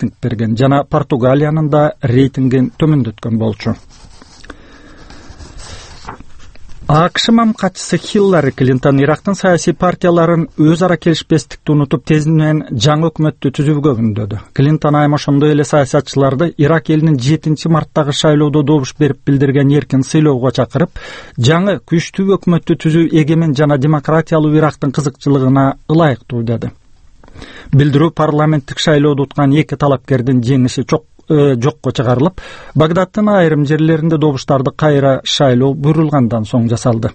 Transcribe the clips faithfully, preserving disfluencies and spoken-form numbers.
рейтинг берген жана Португалиянын да рейтингин төмөндөткөн болчу. АКШ мамкатчысы Хиллари Клинтон Ирактын саясий партияларын өз ара келишпестикти унутуп тезинен жаңы өкмөттү түзүүгө үндөдү. Клинтон айым ошондой эле саясатчыларды Ирак элинин жетинчи марттагы шайлоодо добуш берип билдирген эркин сыйлоого чакырып, жаңы күчтүү өкмөттү түзүү эgemen жана демократиялуу Ирактын кызыкчылыгына ылайыктуу деди. Билдирүү парламенттик шайлоодо уткан эки талапкердин жеңиши чок жокко чыгарылып, Багдадтын айрым жерлеринде добуштарды кайра шайлоо буйрулгандан соң жасалды.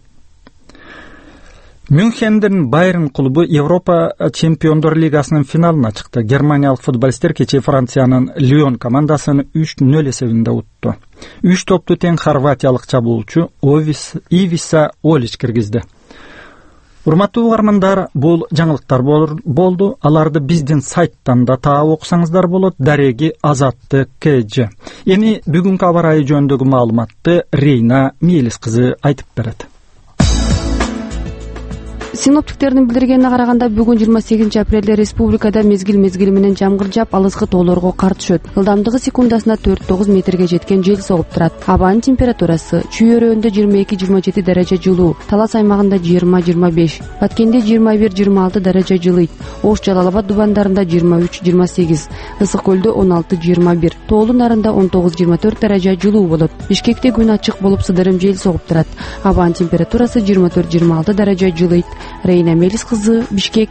Мюнхендин Байерн клубу Европа чемпиондор лигасынын финалына чыкты. Германиялык футболисттер кечээ Франциянын Лион командасын үч нөл эсебинде утту. үч топту тең хорватиялык чабуулчу Овис Ивиса Олич киргизди. Урматтуу угармандар, бул жаңылыктар болду. Аларды биздин сайттан да таап окусаңыздар болот. Дареги Азаттык КЖ. Эми бүгүнкү аба ырайы жөнүндөгү маалыматты Рейна Мелис кызы айтып берет. Синоптиктердин билдиргенине караганда, бүгүн жыйырма сегизинчи апрелде республикада мезгил мезгили менен жамгыр жаап, алыскы тоолорго кар түшөт. Ылдамдыгы секундасына төрт тогуз метрге жеткен жел согуп турат. Абанын температурасы Чүй-Өрөндө жыйырма эки жыйырма жети даража жылуу, Талас аймагында жыйырма жыйырма беш, Баткенде жыйырма бир жыйырма алты даража жылыйт. Ош Жалал-Абад дубандарында жыйырма үч жыйырма сегиз, Ысык көлдө он алты жыйырма бир, Тоолу нарында он тогуз жыйырма төрт даража жылуу болот. Бишкекте күн ачык болуп, сыдырым жел согуп турат. Абанын температурасы жыйырма төрт жыйырма алты даража жылыйт. Рейна Мелис кызы, Бишкек.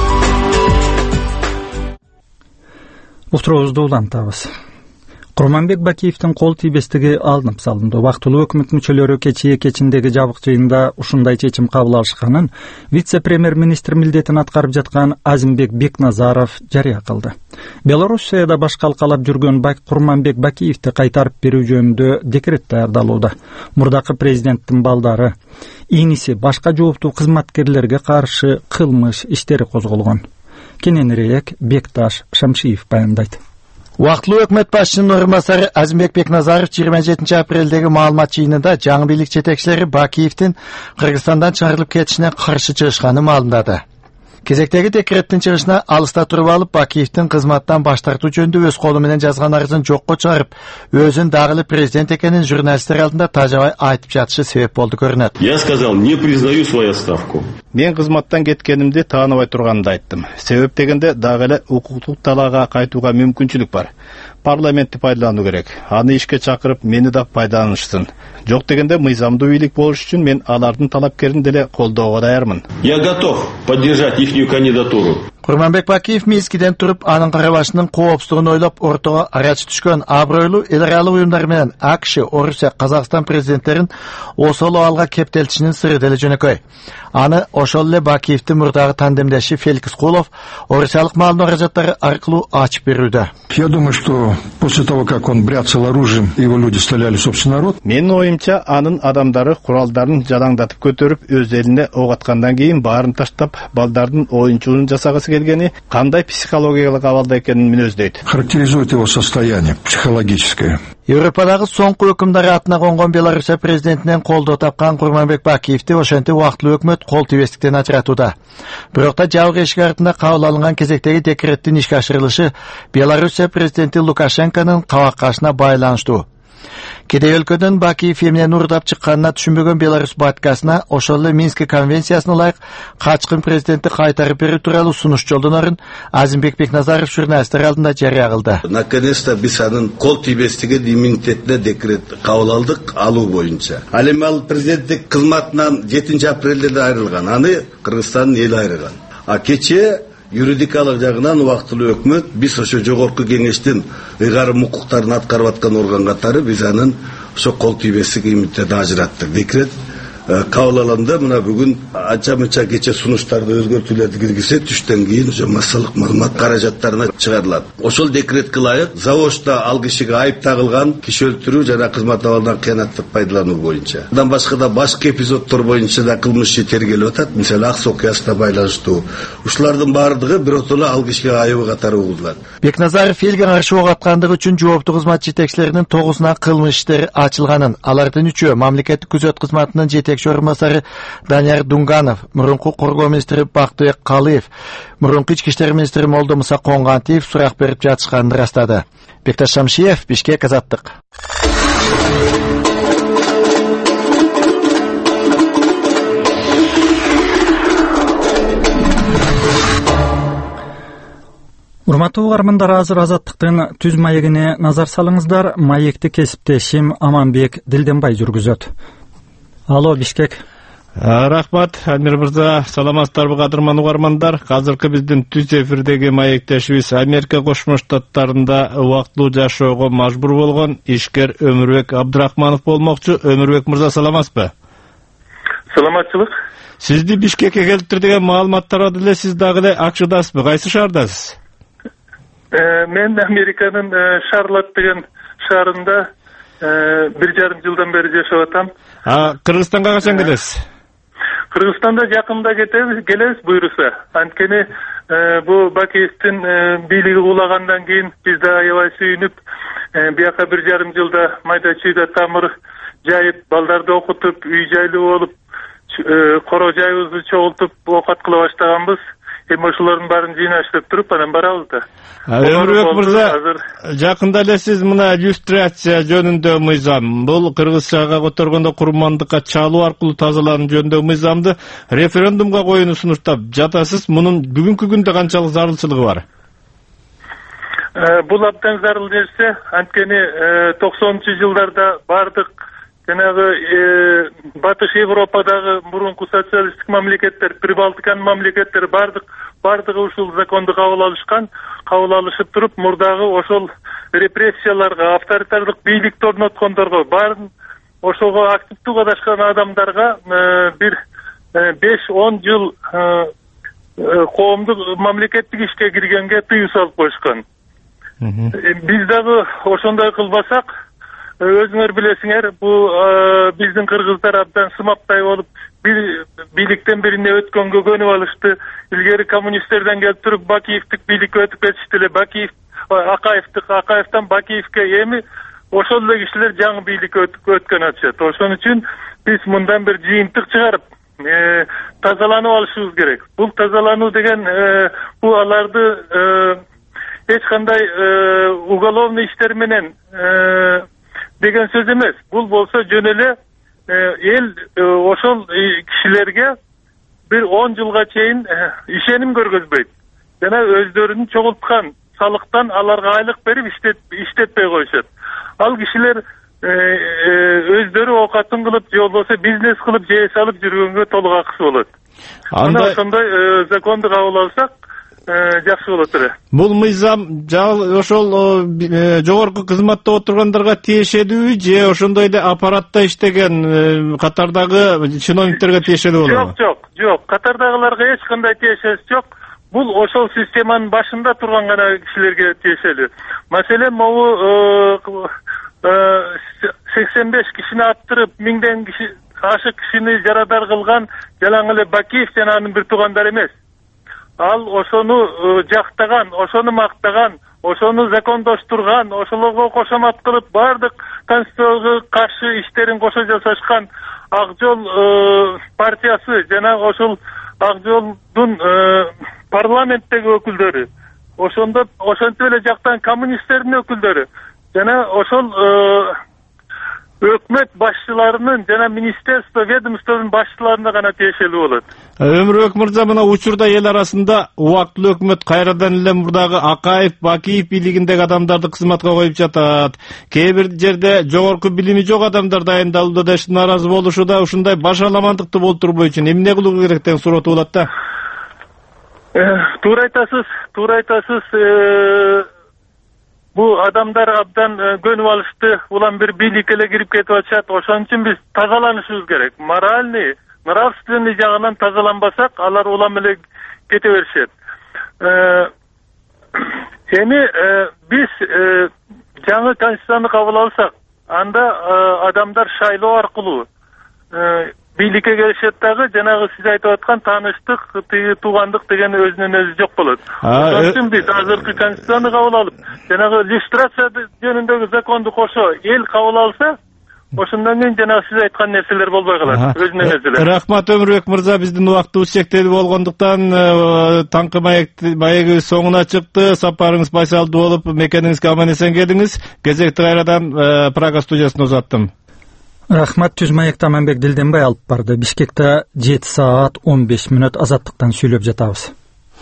Уктуруубузду улантабыз. Курманбек Бакиевдин кол тийбестиги алынып салынды. Убактылуу өкмөт мүчөлөрү кечээ кечиндеги жабык жыйында ушундай чечим кабыл алышканын вице-премьер-министр милдетин аткарып жаткан Азимбек Бекназаров жарыя кылды. Белоруссияда баш калкалап жүргөн Курманбек Бакиевди кайтарып берүү жөнүндө декрет даярдалууда. Мурдакы президенттин балдары, иниси башка жооптуу кызматкерлерге каршы кылмыш иштери козголгон. Кененирээк Бекташ Шамшиев баяндайт. Убактылуу өкмөт башчынын орун басары Азимбек Бекназаров жыйырма жетинчи апрелдеги маалымат жыйынында жаңы бийлик жетекчилери Бакиевдин Кыргызстандан чыгарылып кетишине каршы чыгышканын маалымдады. Кезектеги декреттин чыгышына алыста туруп алып, Бакиевдин кызматтан баш тартуу жөнүндө өз колу менен жазган арызын жокко чыгарып, өзүн дагы эле президент экенин журналисттер алдында тажабай айтып жатышы себеп болду көрүнөт. Я сказал, не признаю свою отставку. Мен кызматтан кеткенимди тааныбай турганымды айттым. Себеп дегенде дагы эле укуктук талаага кайтууга мүмкүнчүлүк бар. Парламентти пайдалануу керек. Аны ишке чакырып, мени да пайдаланышсын. Жок дегенде мыйзамдуу бийлик болуш үчүн мен алардын талапкерин деле колдоого даярмын. Я готов поддержать ихнюю кандидатуру. Курманбек Бакиев мискиден туруп, анын кара башынын коопсуздугун ойлоп, ортого арачы түшкөн абройлуу эл аралык уюмдар менен АКШ, Орусия, Казакстан президенттерин осоло алга кептелтишинин сыры деле жөнөкөй. Аны ошол эле Бакиевдин мурдагы тандемдеши Феликс Кулов орусиялык маалымат аракчаттары аркылуу ачып берүүдө. Я думаю, что после того, как он бряцал оружием, его люди стреляли в собственный народ. Менин оюмча, анын адамдары куралдарын жалаңдатып көтөрүп, өз элине ок аткандан кийин баарын таштап, балдардын оюнчулугун жасагысы келгени кандай психологиялык абалда экенин мүнөздөйт. Характеризует его состояние психологическое. Европадагы соңку өкүмдары атына конгон Белоруссия президентинен колдоо тапкан Курманбек Бакиевди ошентип убактылуу өкмөт кол тийбестиктен ажыратууда. Бирок да жабык эшик артында кабыл алынган кезектеги декреттин ишке ашырылышы Белоруссия президенти Лукашенконун кабаккашына байланыштуу. Кедей өлкөдөн Бакиев эмнени урдап чыкканына түшүнбөгөн Беларусь баткасына ошол эле Минск конвенциясына ылайык качкын президентти кайтарып берүү тууралуу сунуш жолдонорун Азимбек Бекназаров журналисттер алдында жарыя кылды. Наконец-то биз анын кол тийбестиги иммунитетине декрет кабыл алдык алуу боюнча. Ал эми ал президенттик кызматынан жетинчи апрелде айрылган. Аны Кыргызстандын эли айрылган. А кечээ юридикалык жагынан убактылуу өкмөт биз ошо жогорку кеңештин ыйгарым укуктарын аткарып аткан орган катары биз анын ошо кол тийбестик иммунитетин ажыраттык. Декрет кабыл алганда мына бүгүн анча мынча кече сунуштарды өзгөртүүлөрдү киргизсе, түштөн кийин ошо массалык маалымат каражаттарына чыгарылат. Ошол декретке ылайык заводда ал кишиге айып тагылган киши өлтүрүү жана кызмат абалынан кыянаттык пайдалануу боюнча. Андан башка да башка эпизоддор боюнча да кылмыш иши тергелип атат. Мисалы Ак Суу окуясына байланыштуу. Ушулардын баардыгы биротоло ал кишиге айыбы катары угулган. Бекназаров элге каршы ок аткандыгы үчүн жооптуу кызмат жетекчилеринин тогузуна кылмыш иштери ачылганын, алардын үчөө мамлекеттик күзөт кызматынын жетекчиси жетекчи орун басары Данияр Дунганов, мурунку коргоо министри Бактыбек Калыев, мурунку ички иштер министри Молдомуса Коңгантиев сурак берип жатышканын ырастады. Бекташ Шамшиев, Бишкек, Азаттык. Урматтуу угармандар, азыр Азаттыктын түз маегине назар салыңыздар. Маекти кесиптешим Аманбек Дилденбай жүргүзөт. Алло, Бишкек. Рахмат, Амир мырза. Саламатсыздарбы кадырман угармандар. Азыркы биздин түз эфирдеги маектешибиз Америка Кошмо Штаттарында убактылуу жашоого мажбур болгон ишкер Өмүрбек Абдрахманов болмокчу. Өмүрбек мырза, саламатсызбы? Саламатчылык. Сизди Бишкекке келиптир деген маалыматтар алды эле. Сиз дагы эле акчыдасызбы? Кайсы шаардасыз? Мен Американын Шарлотт деген шаарында бир жарым жылдан бери жашап атам. А Кыргызстанга качан келесиз? Кыргызстанда жакында кетебиз, келебиз буйруса. Анткени бу Бакиевдин бийлиги кулагандан кийин биз да аябай сүйүнүп, бияка бир жарым жылда майда чүйдө тамыр жайып, балдарды окутуп, үй жайлуу болуп, коро жайыбызды чогултуп оокат кыла баштаганбыз. Эми ошолордун баарын жыйнаштырып туруп анан барабыз да. Өмүрбек мырза, жакында эле сиз мына иллюстрация жөнүндө мыйзам, бул кыргызчага которгондо курмандыкка чалуу аркылуу тазалануу жөнүндө мыйзамды референдумга коюуну сунуштап жатасыз. Мунун бүгүнкү күндө канчалык зарылчылыгы бар? Бул абдан зарыл нерсе. Анткени токсонунчу жылдарда бардык жанагы Батыш Европадагы мурунку социалисттик мамлекеттер, Прибалтиканын мамлекеттери бардык бардыгы ушул законду кабыл алышкан, кабыл алышып туруп, мурдагы ошол репрессияларга, авторитардык бийликти орноткондорго, баарын ошого активдүү катышкан адамдарга бир беш он жыл коомдук мамлекеттик ишке киргенге тыюу салып коюшкан. Биз дагы ошондой кылбасак, өзүңөр билесиңер, бул биздин кыргыздар абдан сымаптай болуп, бир бийликтен бирине өткөнгө көнүп алышты. Илгери коммунисттерден келип туруп Бакиевдик бийликке өтүп кетишти эле. Бакиев, Акаевдик, Акаевден Бакиевке, эми ошол эле кишилер жаңы бийликке өткөн атышат. Ошон үчүн биз мындан бир жыйынтык чыгарып, тазаланып алышыбыз керек. Бул тазалануу деген бул аларды эч кандай уголовный иштер менен деген сөз эмес. Бул болсо жөн эле эл ошол кишилерге бир он жылга чейин ишеним көргөзбөйт. Жана өздөрүн чогулткан салыктан аларга айлык берип иштетпей коюшат. Ал кишилер өздөрү оокатын кылып, же болбосо бизнес кылып, жей салып жүргөнгө толук акысы болот. Анда ошондой законду кабыл алсак жакшы болот эле. Бул мыйзам ошол жогорку кызматта отургандарга тиешелүүбү, же ошондой эле аппаратта иштеген катардагы чиновниктерге тиешелүү болобу? Жок, жок, жок. Катардагыларга эч кандай тиешеси жок. Бул ошол системанын башында турган гана кишилерге тиешелүү. Маселен, могу сексен беш кишини аттырып, миңден киши ашык кишини жарадар кылган жалаң эле Бакиев жана анын бир туугандары эмес. Ал ошону жактаган, ошону мактаган, ошону закондоштурган, ошолорго кошомат кылып, бардык конституцияга каршы иштерин кошо жасашкан Ак жол партиясы жана ошол Ак жолдун парламенттеги өкүлдөрү, ошондо ошентип эле жактан коммунисттердин өкүлдөрү жана ошол өкмөт башчыларынын жана министерство, ведомствонун башчыларына гана тиешелүү болот. Өмүрбек мырза, мына учурда эл арасында убактылуу өкмөт кайрадан эле мурдагы Акаев, Бакиев бийлигиндеги адамдарды кызматка коюп жатат. Кээ бир жерде жогорку билими жок адамдар дайындалууда да нааразы болушуда. Ушундай башаламандыкты болтурбой үчүн эмне кылуу керек деген суроо туулат да. Туура айтасыз, туура айтасыз. Бу адамдар абдан көнүп алышты. Улам бир бийликке эле кирип кетип атышат. Ошон үчүн биз тазаланышыбыз керек. Моральный, нравственный жагынан тазаланбасак, алар улам эле кете беришет. Эми биз жаңы конституцияны кабыл алсак, анда адамдар шайлоо аркылуу бийликке келишет дагы, жанагы сиз айтып аткан тааныштык, туугандык деген өзүнөн өзү жок болот. Ошон үчүн биз азыркы конституцияны кабыл алып, жанагы иллюстрация жөнүндөгү законду кошо эл кабыл алса, Ошондон кийин жана сиз айткан нерселер болбой калат өзүнөн өзү. Рахмат Өмүрбек мырза, биздин убактыбыз чектелип болгондуктан таңкы маегибиз соңуна чыкты. Сапарыңыз байсалдуу болуп, мекениңизге аман эсен келиңиз. Кезекти кайрадан Прага студиясына узаттым. Рахмат. Түз маекти Аманбек Дилденбай алып барды. Бишкекте жети саат он беш мүнөт азаттыктан сүйлөп жатабыз.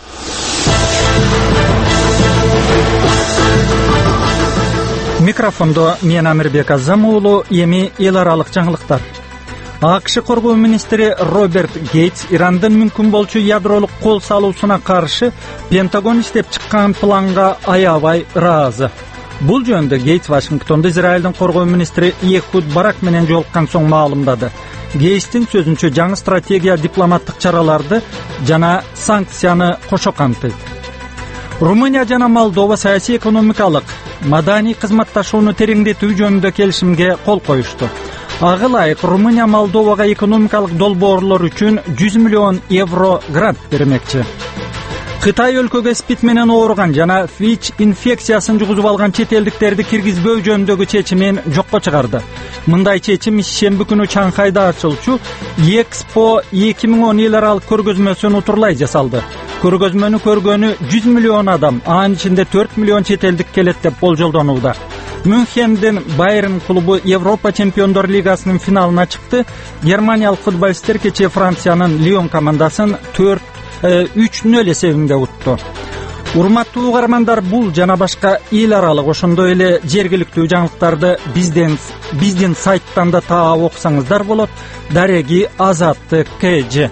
Микрофондо мен Амирбек Азам уулу. Эми эл аралык жаңылыктар. АКШ коргоо министри Роберт Гейтс Ирандын мүмкүн болчу ядролук кол салуусуна каршы Пентагон иштеп чыккан планга аябай ыраазы. Бул жөнүндө Гейтс Вашингтондо Израилдин коргоо министри Эхуд Барак менен жолуккан соң маалымдады. Гейтстин сөзүнчө жаңы стратегия дипломаттык чараларды жана санкцияны кошо камтыйт. Румыния жана Молдова саясий экономикалык маданий кызматташууну тереңдетүү жөнүндө келишимге кол коюшту. Ага ылайык Румыния Молдовага экономикалык долбоорлор үчүн жүз миллион евро грант бермекчи. Кытай өлкөгө спид менен ооруган жана ВИЧ инфекциясын жугузуп алган чет элдиктерди киргизбөө жөнүндөгү чечимин жокко чыгарды. Мындай чечим шемби күнү Чаңхайда ачылчу Экспо эки миң он эл аралык көргөзмөсүн утурлай жасалды. Көргөзмөнү көргөнү жүз миллион адам, анын ичинде төрт миллион чет элдик келет деп болжолдонууда. Мюнхендин Байерн клубу Европа чемпиондор лигасынын финалына чыкты. Германиялык футболисттер кечээ Франциянын Лион командасын төрт үч нөл эсебинде утту. Урматтуу угармандар, бул жана башка эл аралык ошондой эле жергиликтүү жаңылыктарды бизден биздин сайттан да таап окусаңыздар болот. Дареги Азаттык КЖ.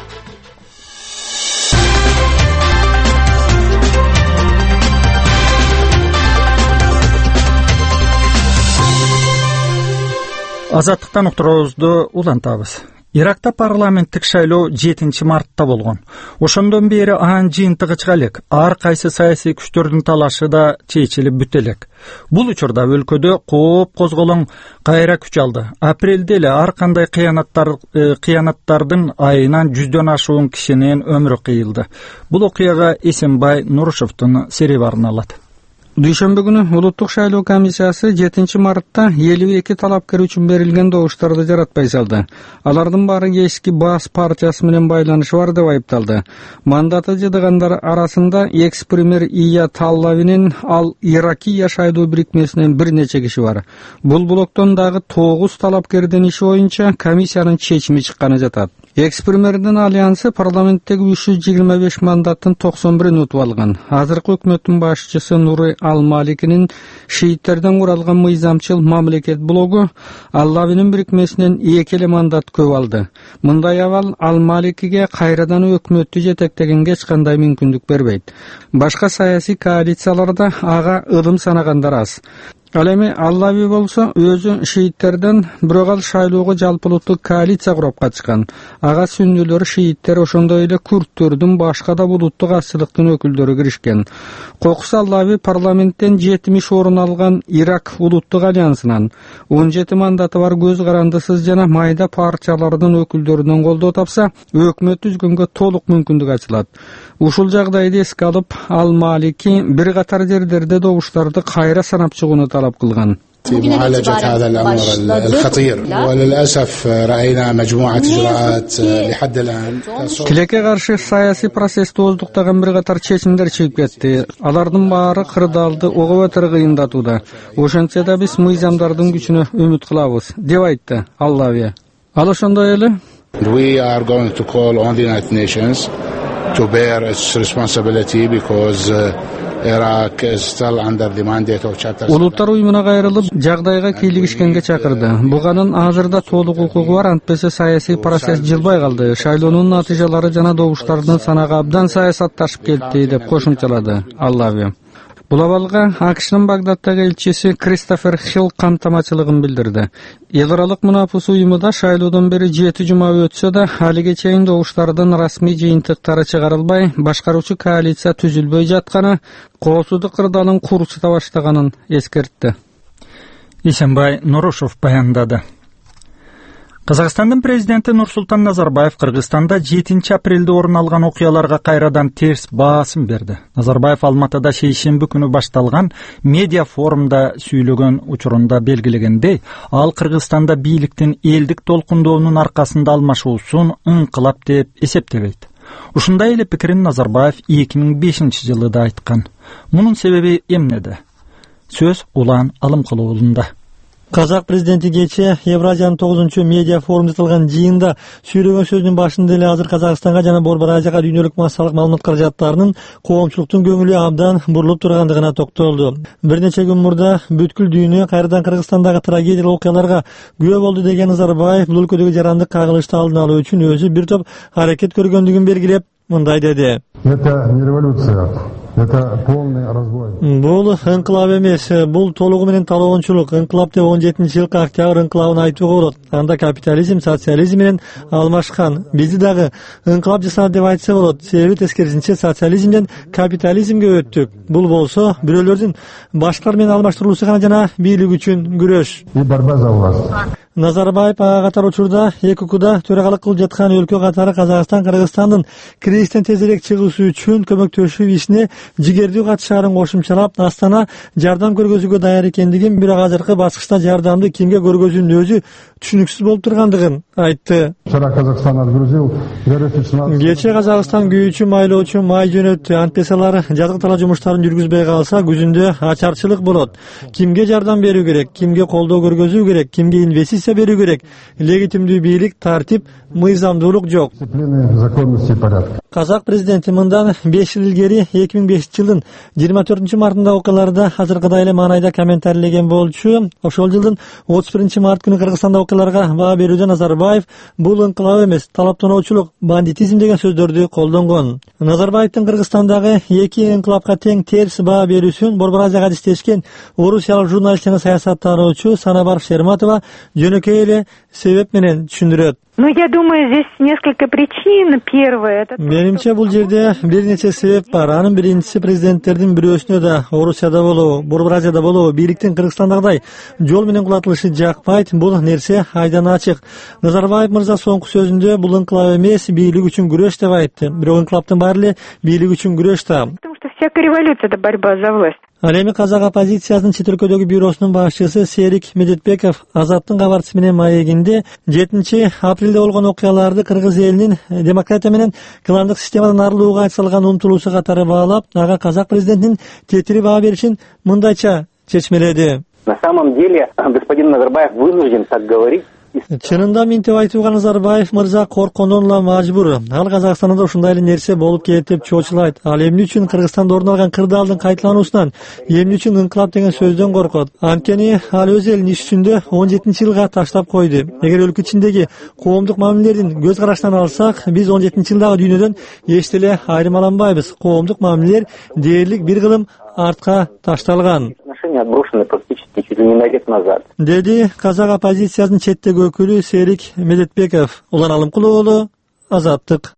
Азаттыктан уктуруубузду улантабыз. Иракта парламенттик шайлоо жетинчи мартта болгон. Ошондон бери анын жыйынтыгы чыга элек. Ар кайсы саясий күчтөрдүн талашы да чечилип бүт элек. Бул учурда өлкөдө кооп козголоң кайра күч алды. Апрелде эле ар кандай кыянаттар кыянаттардын айынан жүздөн ашуун кишинин өмүрү кыйылды. Бул окуяга Эсенбай Нурушевдун сереби арналат. Дүйшөмбү күнү улуттук шайлоо комиссиясы жетинчи мартта элүү эки талапкер үчүн берилген добуштарды жаратпай салды. Алардын баары эски Баас партиясы менен байланышы бар деп айыпталды. Мандаты жыдыгандар арасында экс-премьер Ия Таллавинин ал Иракия шайлоо бирикмесинен бир нече киши бар. Бул блоктон дагы тогуз талапкердин иши боюнча комиссиянын чечими чыкканы жатат. Экс-премьердин альянсы парламенттеги үч жүз жыйырма беш мандаттын токсон бирин утуп алган. Азыркы өкмөттүн башчысы Нуры Ал-Маликинин шииттерден куралган мыйзамчыл мамлекет блогу Аллавинин бирикмесинен эки эле мандат көп алды. Мындай абал Ал-Маликиге кайрадан өкмөттү жетектегенге эч кандай мүмкүндүк бербейт. Башка саясий коалицияларда ага ылым санагандар аз. Ал эми Аллави болсо өзү шииттерден бирок ал шайлоого жалпылыктуу коалиция куруп катышкан. Ага сүннүлөр, шииттер, ошондой эле күрттөрдүн башка да булуттук азчылыктын өкүлдөрү киришкен. Кокус Аллави парламенттен жетимиш орун алган Ирак улуттук альянсынан он жети мандаты бар көз карандысыз жана майда партиялардын өкүлдөрүнөн колдоо тапса, өкмөт түзгөнгө толук мүмкүндүк ачылат. Ушул жагдайды эске алып, Ал-Малики бир катар жерлерде добуштарды кайра санап чыгууну талап кылган. في معالجة هذا الأمر الخطير وللأسف رأينا مجموعة إجراءات لحد الآن. Тилекке каршы саясий процессти оздуктаган бир катар чечимдер чыгып кетти. Алардын баары кырдаалды ого бетер кыйындатууда. Ошентсе да биз мыйзамдардын күчүнө үмүт кылабыз, деп айтты Аллави. Ал ошондой эле We are going to call on the United Nations to bear its responsibility because uh, Iraq is still under the mandate of Chapter seven. Улуттар уюмуна кайрылып, жагдайга кийлигишкенге чакырды. Буганын азырда толук укугу бар, антпесе саясий процесс жылбай калды. Шайлоонун натыйжалары жана добуштардын санагы абдан саясатташып кетти, деп кошумчалады Аллави. Бул абалга АКШнын Багдаддагы элчиси Кристофер Хилл камтамачылыгын билдирди. Эл аралык мунапус уюмуда шайлоодон бери жети жума өтсө да, алиге чейин добуштардын расмий жыйынтыктары чыгарылбай, башкаруучу коалиция түзүлбөй жатканы, коопсуздук кырдаалын курчута баштаганын эскертти. Исенбай Нурушев баяндады. Казакстандын президенти Нурсултан Назарбаев Кыргызстанда жетинчи апрелде орун алган окуяларга кайрадан терс баасын берди. Назарбаев Алматыда шейшемби күнү башталган медиа форумда сүйлөгөн учурунда белгилегендей, ал Кыргызстанда бийликтин элдик толкундоонун аркасында алмашуусун ыңкылап деп эсептебейт. Ушундай эле пикирин Назарбаев эки миң бешинчи жылы да айткан. Мунун себеби эмнеде? Сөз Улан Алымкулуулунда. Казак президенти кече Евразиянын тогузунчу медиа форумда айтылган жыйында сүйлөгөн сөзүнүн башында эле азыр Казакстанга жана Борбор Азияга дүйнөлүк массалык маалымат каражаттарынын коомчулуктун көңүлү абдан бурулуп тургандыгына токтолду. Бир нече күн мурда бүткүл дүйнө кайрадан Кыргызстандагы трагедиялык окуяларга күбө болду деген Назарбаев бул өлкөдөгү жарандык кагылышты алдын алуу үчүн өзү бир топ аракет көргөндүгүн белгилеп мындай деди. Это не революция. Это полный разбой. Бул ыңкылап эмес, бул толугу менен талоончулук. Ыңкылап деп он жетинчи жылкы октябрь ыңкылабын айтууга болот. Анда капитализм социализм менен алмашкан. Бизди дагы ыңкылап жасады деп айтса болот. Себеби тескерисинче социализмден капитализмге өттүк. Бул болсо бирөөлөрдүн башкалар менен алмаштырылуусу гана жана бийлик үчүн күрөш. И борьба за власть. Назарбаев ага катар учурда ЭКУКда төрагалык кылып жаткан өлкө катары Казакстан Кыргызстандын кризистен тезирээк чыгуусу үчүн көмөктөшүү ишине жигердүү катышаарын кошумчалап, Астана жардам көргөзүүгө даяр экендигин, бирок азыркы баскычта жардамды кимге көргөзүүнүн өзү түшүнүксүз болуп тургандыгын айтты. Кече Казакстан күйүүчү майлоочу май жөнөттү. Антпесе алар жазгы талаа жумуштарын жүргүзбөй калса, күзүндө ачарчылык болот. Кимге жардам берүү керек, кимге колдоо көргөзүү керек, кимге инвестиция берүү керек? Легитимдүү бийлик, тартип, мыйзамдуулук жок. Казак президенти мындан беш жыл илгери эки миң бешинчи жылдын жыйырма төртүнчү мартында окуяларда азыркыдай эле маанайда комментарийлеген болчу. Ошол жылдын отуз биринчи март күнү Кыргызстанда окуяларга баа берүүдө Назарбаев бул ыңкылап эмес, талаптануучулук, бандитизм деген сөздөрдү колдонгон. Назарбаевдин Кыргызстандагы эки ыңкылапка тең терс баа берүүсүн Борбор Азияга адистешкен орусиялык журналист жана саясаттануучу Санабар Шерматова жөнөкөй эле себеп менен түшүндүрөт. Ну, я думаю, здесь несколько причин. Первое, это... Менимче, бул жерде бир нече себеп бар. Анын биринчиси президенттердин бирөөсүнө да, Орусияда болобу, Борбор Азияда болобу, бийликтин Кыргызстандагыдай жол менен кулатылышы жакпайт. Бул нерсе айдан ачык. Назарбаев мырза соңку сөзүндө бул ыңкылап эмес, бийлик үчүн күрөш деп айтты. Бирок ыңкылаптын баары эле бийлик үчүн күрөш да. Потому что всякая революция — это борьба за власть. Ал эми казак оппозициясынын чет өлкөдөгү бюросунун башчысы Серик Медетбеков Азаттын кабарчысы менен маегинде жетинчи апрелде болгон окуяларды кыргыз элинин демократия менен кландык системадан арылууга айтылган умтулуусу катары баалап, ага казак президентинин тетири баа беришин мындайча чечмеледи. На самом деле, господин Назарбаев вынужден так говорить. Чынында минтип айтууга Назарбаев мырза коркондон эле мажбур. Ал Казакстанда ушундай эле нерсе болуп кетет деп чоочулайт. Ал эмне үчүн Кыргызстанда орун алган кырдаалдын кайталануусунан, эмне үчүн ыңкылап деген сөздөн коркот? Анткени ал өз элин иш үстүндө он жетинчи жылга таштап койду. Эгер өлкө ичиндеги коомдук мамилелердин көз карашынан алсак, биз он жетинчи жылдагы дүйнөдөн эч деле айырмаланбайбыз. Коомдук мамилелер дээрлик бир кылым артка ташталган. Отброшены практически чуть ли не на век назад. Деди казак оппозициясынын четтеги өкүлү Серик Медетбеков. Улан Алымкулуулу, Азаттык.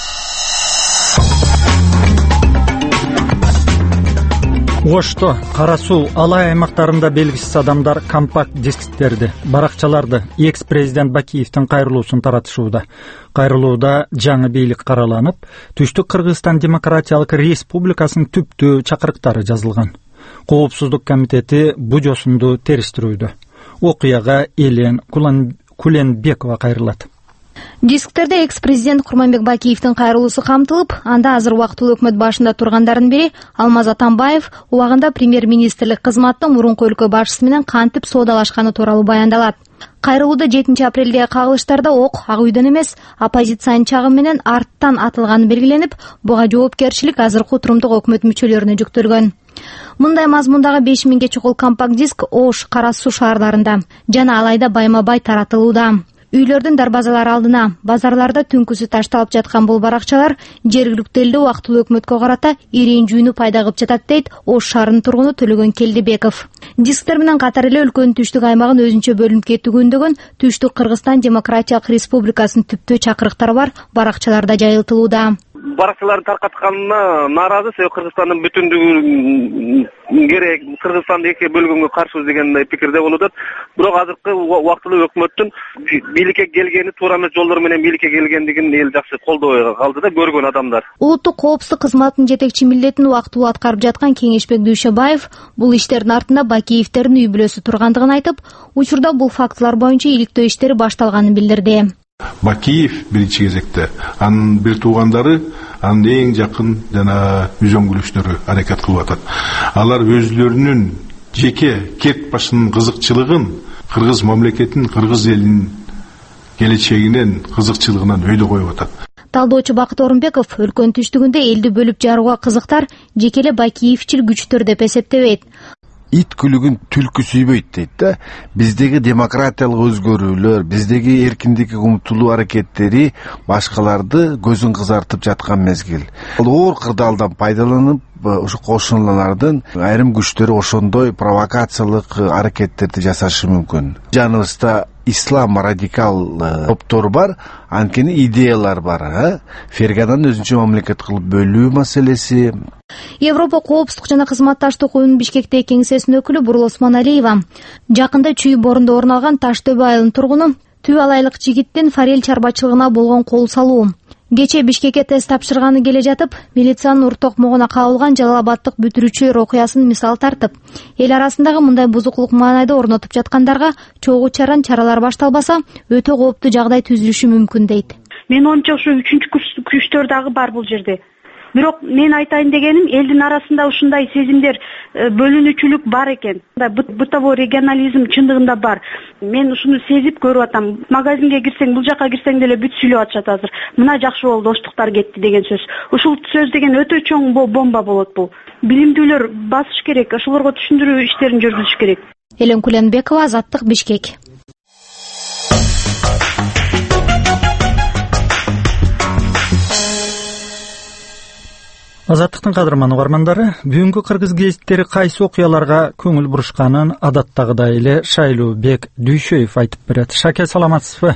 Ошто, Кара суу, Алай аймактарында белгисиз адамдар компакт дисктерди, баракчаларды экс-президент Бакиевдин кайрылуусун таратышууда. Кайрылууда жаңы бийлик караланып, Түштүк Кыргызстан Демократиялык Республикасынын түптүү чакырыктары жазылган. Коопсуздук комитети бужосунду териштирүүдө. Окуяга Элен Куленбекова кайрылат. Дисктерде экс-президент Курманбек Бакиевдин кайрылуусу камтылып, анда азыр убактылуу өкмөт башында тургандардын бири Алмаз Атамбаев убагында премьер-министрлик кызматтын мурунку өлкө башчысы менен кантип соодалашканы тууралуу баяндалат. Кайрылууда жетинчи апрелдеги кагылыштарда ок ак үйдөн эмес, оппозициянын чагым менен арттан атылганы белгиленип, буга жоопкерчилик азыркы турумдук өкмөт мүчөлөрүнө жүктөлгөн. Мындай мазмундагы беш миңге чукул компакт диск Ош, Кара суу шаарларында жана Алайда байма-бай таратылууда. Үйлөрдүн дарбазалары алдына, базарларда түнкүсү ташталып жаткан бул баракчалар жергиликтүү элде убактылуу өкмөткө карата ирээн жүйүнү пайда кылып жатат дейт Ош шаарынын тургуну Төлөгөн Келдибеков. Дисктер менен катар эле өлкөнүн түштүк аймагын өзүнчө бөлүнүп кетүүгүндөгөн Түштүк Кыргызстан Демократиялык Республикасынын түптүү чакырыктары бар баракчаларда жайылтылууда. Баракчаларды таркатканына нааразы, себеби Кыргызстандын бүтүндүгү керек, Кыргызстанды эки бөлгөнгө каршыбыз деген пикирде болуп атат. бирок азыркы убактылуу өкмөттүн бийликке келгени туура эмес жолдор менен бийликке келгендигин эл жакшы колдобой калды да, көргөн адамдар. Улуттук коопсуздук кызматынын жетекчи милдетин убактылуу аткарып жаткан Кеңешбек Дүйшөбаев бул иштердин артында Бакиевдердин үй бүлөсү тургандыгын айтып, учурда бул фактылар боюнча иликтөө иштери башталганын билдирди. Бакиев биринчи кезекте, анын бир туугандары, анын эң жакын жана үзөңгүлүштөрү аракет кылып атат. Алар өзлөрүнүн жеке кет башынын кызыкчылыгын кыргыз мамлекетинин, кыргыз элинин келечегинен, кызыкчылыгынан өйдө коюп атат. Талдоочу Бакыт Орунбеков өлкөнүн түштүгүндө элди бөлүп жарууга кызыктар жеке эле Бакиевчил күчтөр деп эсептебейт. Ит күлүгүн түлкү сүйбөйт дейт да. Биздеги демократиялык өзгөрүүлөр, биздеги эркиндикке умтулуу аракеттери башкаларды көзүн кызартып жаткан мезгил. Оор кырдаалдан пайдаланып, ошо кошуналардын айрым күчтөрү ошондой провокациялык аракеттерди жасашы мүмкүн. Жаныбызда ислам радикал топтор бар, анткени идеялар бар. Ферганадан өзүнчө мамлекет кылып бөлүү маселеси. Европа коопсуздук жана кызматташтык уюмунун Бишкектеги кеңсесинин өкүлү Бурул Осмоналиева жакында Чүй борунда орун алган Таш Төбө айылынын тургуну Түб алайлык жигиттин форель чарбачылыгына болгон кол салуу. Кече Бишкекке тест тапшырганы келе жатып, милициянын ур токмогуна кабылган Жалалабадтык бүтүрүүчүлөр окуясын мисал тартып, эл арасындагы мындай бузукулук маанайды орнотуп жаткандарга чогуу чаран чаралар башталбаса, өтө кооптуу жагдай түзүлүшү мүмкүн дейт. Мен оюмча ушу үчүнчү күчтөр дагы бар бул жерде. Бирок мен айтайын дегеним, элдин арасында ушундай сезимдер, бөлүнүүчүлүк бар экен. Бытовой регионализм чындыгында бар. Мен ушуну сезип көрүп атам. Магазинге кирсең, бул жака кирсең деле бүт сүйлөп атышат азыр. Мына жакшы болду, достоктор кетти деген сөз. Ушул сөз деген өтө чоң бомба болот бул. Билимдүүлөр басыш керек, ошолорго түшүндүрүү иштерин жүргүзүш керек. Элен Куленбекова, Азаттык, Бишкек. Азаттыктын кадырман угармандары, бүгүнкү кыргыз гезиттери кайсы окуяларга көңүл бурушканын адаттагыдай эле Шайлообек Дүйшөев айтып берет. Шаке, саламатсызбы?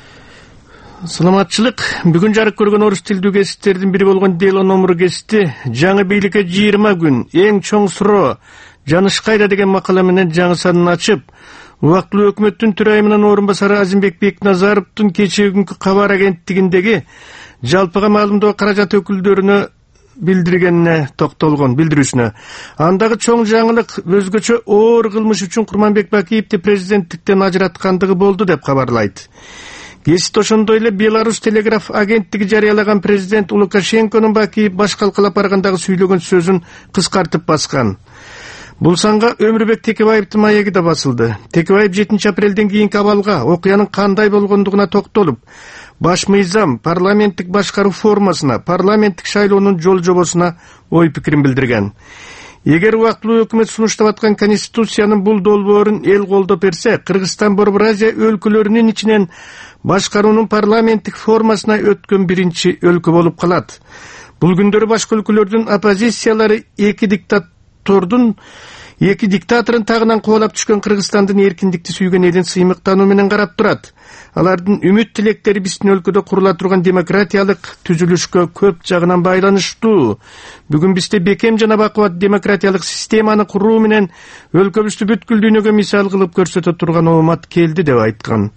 Саламатчылык. Бүгүн жарык көргөн орус тилдүү гезиттердин бири болгон Дело номуру гезити жаңы бийликке жыйырма күн эң чоң суроо Жаныш кайда деген макала менен жаңы санын ачып, убактылуу өкмөттүн төрайымынын орун басары Азимбек Бекназаровдун кечээ күнкү кабар агенттигиндеги жалпыга маалымдоо каражат өкүлдөрүнө билдиргенине токтолгон, билдирүүсүнө. Андагы чоң жаңылык өзгөчө оор кылмыш үчүн Курманбек Бакиевди президенттиктен ажыраткандыгы болду деп кабарлайт. Гезит ошондой эле Беларусь телеграф агенттиги жарыялаган президент Лукашенконун Бакиев баш калкалап баргандагы сүйлөгөн сөзүн кыскартып баскан. Бул санга Өмүрбек Текебаевдин маеги да басылды. Текебаев жетинчи апрелден кийинки абалга, окуянын кандай болгондугуна токтолуп, баш мыйзам, парламенттик башкаруу формасына, парламенттик шайлоонун жол жобосуна ой пикирин билдирген. Эгер убактылуу өкмөт сунуштап аткан конституциянын бул долбоорун эл колдоп берсе, Кыргызстан Борбор Азия өлкөлөрүнүн ичинен башкаруунун парламенттик формасына өткөн биринчи өлкө болуп калат. Бул күндөрү башка өлкөлөрдүн оппозициялары эки диктатордун эки диктаторун тагынан кубалап түшкөн Кыргызстандын эркиндикти сүйгөн элин сыймыктануу менен карап турат. Алардын үмүт тилектери биздин өлкөдө курула турган демократиялык түзүлүшкө көп жагынан байланыштуу. Бүгүн бизде бекем жана бакубат демократиялык системаны куруу менен өлкөбүздү бүткүл дүйнөгө мисал кылып көрсөтө турган оомат келди деп айткан.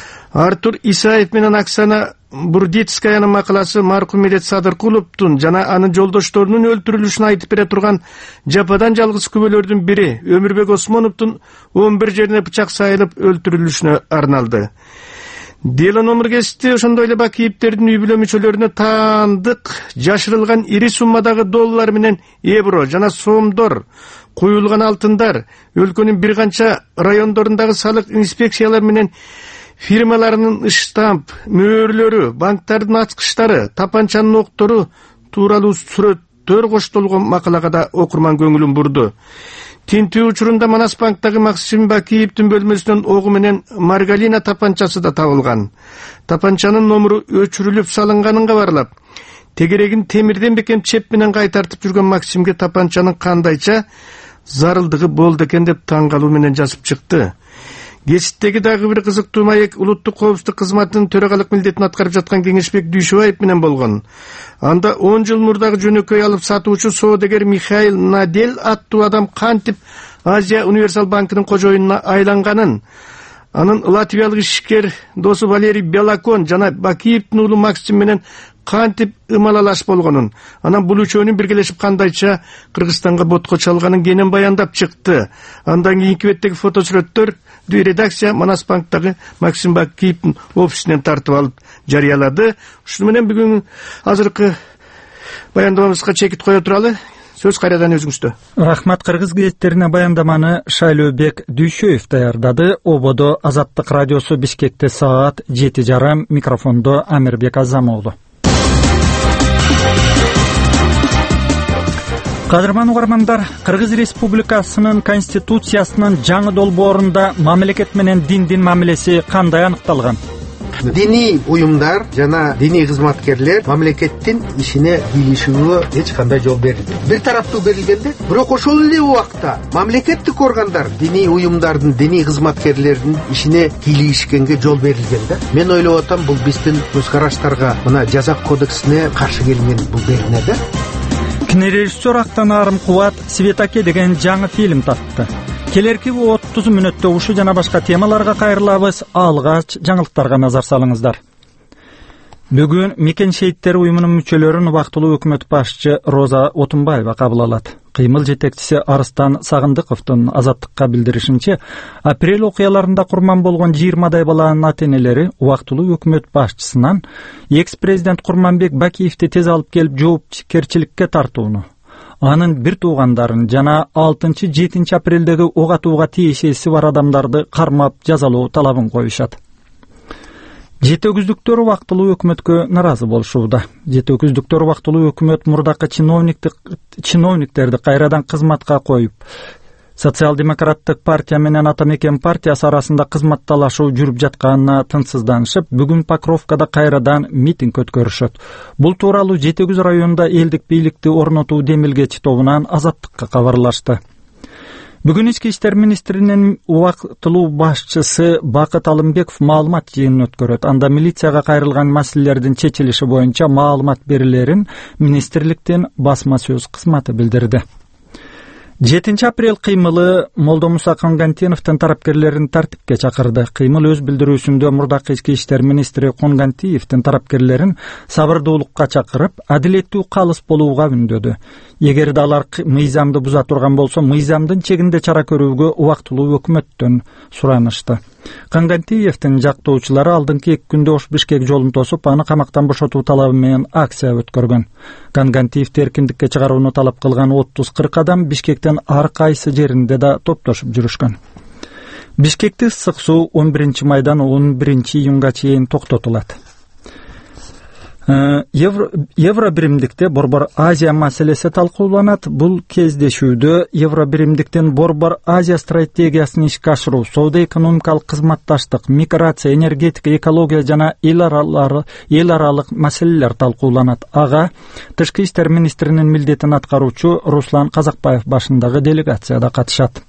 Артур Исаев менен Оксана Бурдицкаянын макаласы маркум Медет Садыркуловдун жана анын жолдошторунун өлтүрүлүшүн айтып бере турган жападан жалгыз күбөлөрдүн бири Өмүрбек Осмоновдун он бир жерине бычак сайылып өлтүрүлүшүнө арналды. Дело номер гезити ошондой эле Бакиевдердин үй бүлө мүчөлөрүнө таандык жашырылган ири суммадагы доллар менен евро жана сомдор, куюлган алтындар, өлкөнүн бир канча райондорундагы салык инспекциялар менен фирмаларынын штамп, мөөрлөрү, банктардын ачкычтары, тапанчанын октору тууралуу сүрөттөр коштолгон макалага да окурман көңүлүн бурду. Тинтүү учурунда Манас банктагы Максим Бакиевдин бөлмөсүнөн огу менен Маргалина тапанчасы да табылган. Тапанчанын номуру өчүрүлүп салынганын кабарлап, тегерегин темирден бекем чеп менен кайтартып жүргөн Максимге тапанчанын кандайча зарылдыгы болду экен деп таң калуу менен жазып чыкты. Гезиттеги дагы бир кызыктуу маек улуттук коопсуздук кызматынын төрагалык милдетин аткарып жаткан Кеңешбек Дүйшөбаев менен болгон. Анда он жыл мурдагы жөнөкөй алып сатуучу соодагер Михаил Надель аттуу адам кантип Азия универсал банкынын кожоюнуна айланганын, анын латвиялык ишкер досу Валерий Белакон жана Бакиевдин уулу Максим менен кантип ымалалаш болгонун, анан бул үчөөнүн биргелешип кандайча Кыргызстанга ботко чалганын кенен баяндап чыкты. Андан кийинки беттеги фотосурөттөр редакция Манас банктагы Максим Бакиевдин офисинен тартып алып жарыялады. Ушуну менен бүгүн азыркы баяндамабызга чекит кое туралы. Сөз кайрадан өзүңүздө. Рахмат. Кыргыз газеттерине баяндаманы Шайлообек Дүйшөев даярдады. Ободо Азаттык радиосу Бишкекте саат жети жарым. Микрофондо Амирбек Азамоğlu. Кадырман угармандар, Кыргыз Республикасынын Конституциясынын жаңы долбоорунда мамлекет менен диндин мамилеси кандай аныкталган? Dini uyumlar jana dini hizmetkerler mamleketin işine bilişiğe hiç kандай yol verildi. Bir tarafta verilgende, bırak ошол эле убакта mamleketlik organlar dini uyumlardın, dini hizmetkerlerin işine kilişkenge yol verilgende. Men ойлоп атам, бул биздин көз караштарга мына жаза кодексине каршы келген бул беринеде. Кинорежиссер Актан Арым Кубат Светаке деген жаңы фильм тапты. Келерки отуз мүнөттө ушу жана башка темаларга кайрылабыз. Алгач жаңылыктарга назар салыңыздар. Бүгүн Мекен шейиттери уюмунун мүчөлөрүн убактылуу өкмөт башчы Роза Отунбаева кабыл алат. Кыймыл жетекчиси Арыстан Сагындыковдун Азаттыкка билдиришинче, апрель окуяларында курман болгон жыйырмадай баланын ата-энелери убактылуу өкмөт башчысынан экс-президент Курманбек Бакиевди тез алып келип жоопкерчиликке тартууну, анын бир туугандарын жана алтынчы жетинчи апрелдеги ок атууга тиешеси бар адамдарды кармап жазалоо талабын коюшат. Жетекөздүктөр убактылуу өкмөткө наразы болушууда. Жетекөздүктөр убактылуу өкмөт мурдакы чиновниктерди кайрадан кызматка коюп, Социал-демократтык партия менен Атамекен партиясы арасында кызматталашуу жүрүп жатканына тынчсызданышып, бүгүн Покровкада кайрадан митинг өткөрүшөт. Бул тууралуу Жети Күз районунда элдик бийликти орнотуу демилгечи тобунан Азаттыкка кабарлашты. Бүгүн ички иштер министринин убактылуу башчысы Бакыт Алымбеков маалымат жыйынын өткөрөт. Анда милицияга кайрылган маселелердин чечилиши боюнча маалымат берилерин министрликтин басма сөз кызматы билдирди. жетинчи апрель кыймылы Молдомуса Конгантиновдун тарапкерлерин тартипке чакырды. Кыймыл өз билдирүүсүндө мурдакы ички иштер министри Конгантиевдин тарапкерлерин сабырдуулукка чакырып, адилеттүү калыс болууга үндөдү. Эгерде алар мыйзамды буза турган болсо, мыйзамдын чегинде чара көрүүгө убактылуу өкмөттөн суранышты. Конгантиевдин жактоочулары алдыңкы эки күндө ош Бишкек жолун тосуп, аны камактан бошотуу талабы менен акция өткөргөн. Конгантиевди эркиндикке чыгарууну талап кылган отуз кырк адам Бишкектен ар кайсы жеринде да топтошуп жүрүшкөн. Бишкекте ысык суу он биринчи майдан он биринчи июнга чейин токтотулат. Евро, евро биримдикте Борбор Азия маселеси талкууланат. Бул кездешүүдө Евро биримдиктин Борбор Азия стратегиясын ишке ашыруу, соода-экономикалык кызматташтык, миграция, энергетика, экология жана эл аралык маселелер талкууланат. Ага тышкы иштер министринин милдетин аткаруучу Руслан Казакбаев башындагы делегацияда катышат.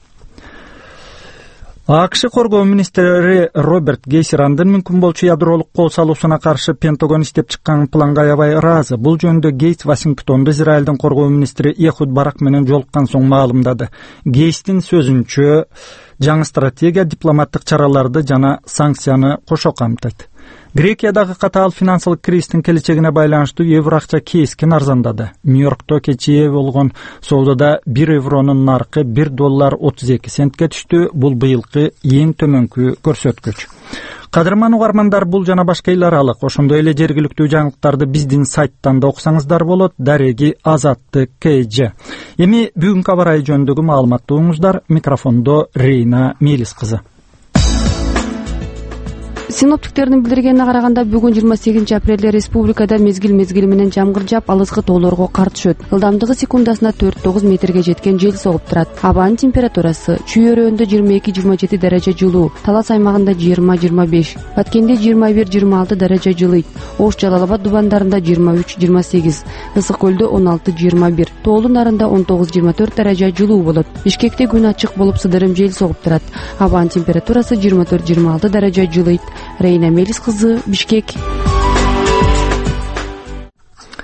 АКШ коргоо министри Роберт Гейсерандын мүмкүн болчу ядролук кол салуусуна каршы Пентагон иштеп чыккан планга аябай ыраазы. Бул жөнүндө Гейс Вашингтондо Израилдин коргоо министри Эхуд Барак менен жолуккан соң маалымдады. Гейстин сөзүнчө, жаңы стратегия дипломаттык чараларды жана санкцияны кошо камтыйт. Грекиядагы катаал финансылык кризистин келечегине байланыштуу евро акча кескин арзандады. Нью-Йоркто кечээ болгон соодада бир евронун наркы бир доллар отуз эки центке түштү. Бул быйылкы эң төмөнкү көрсөткүч. Кадырман угармандар, бул жана башка эл аралык, ошондой эле жергиликтүү жаңылыктарды биздин сайттан да окусаңыздар болот. Дареги Азаттык КЖ. Эми бүгүнкү аба ырайы жөнүндөгү маалыматты угуңуздар. Микрофондо Рейна Мелис кызы. Синоптиктердин билдиргенине караганда, бүгүн жыйырма сегизинчи апрелде республикада мезгил мезгили менен жамгыр жаап, алыскы тоолорго кар түшөт. Ылдамдыгы секундасына төрт тогуз метрге жеткен жел согуп турат. Абанын температурасы чүй өрөөндөө жыйырма эки жыйырма жети даража жылуу, Талас аймагында жыйырма жыйырма беш, Баткенде жыйырма бир жыйырма алты даража жылыйт. Ош Жалал Абад дубандарында жыйырма үч жыйырма сегиз, Ысык көлдө он алты жыйырма бир, Тоолу нарында он тогуз жыйырма төрт даража жылуу болот. Бишкекте күн ачык болуп, сыдырым жел согуп турат. Абанын температурасы жыйырма төрт жыйырма алты даража жылыйт. Рейна Мелис кызы, Бишкек.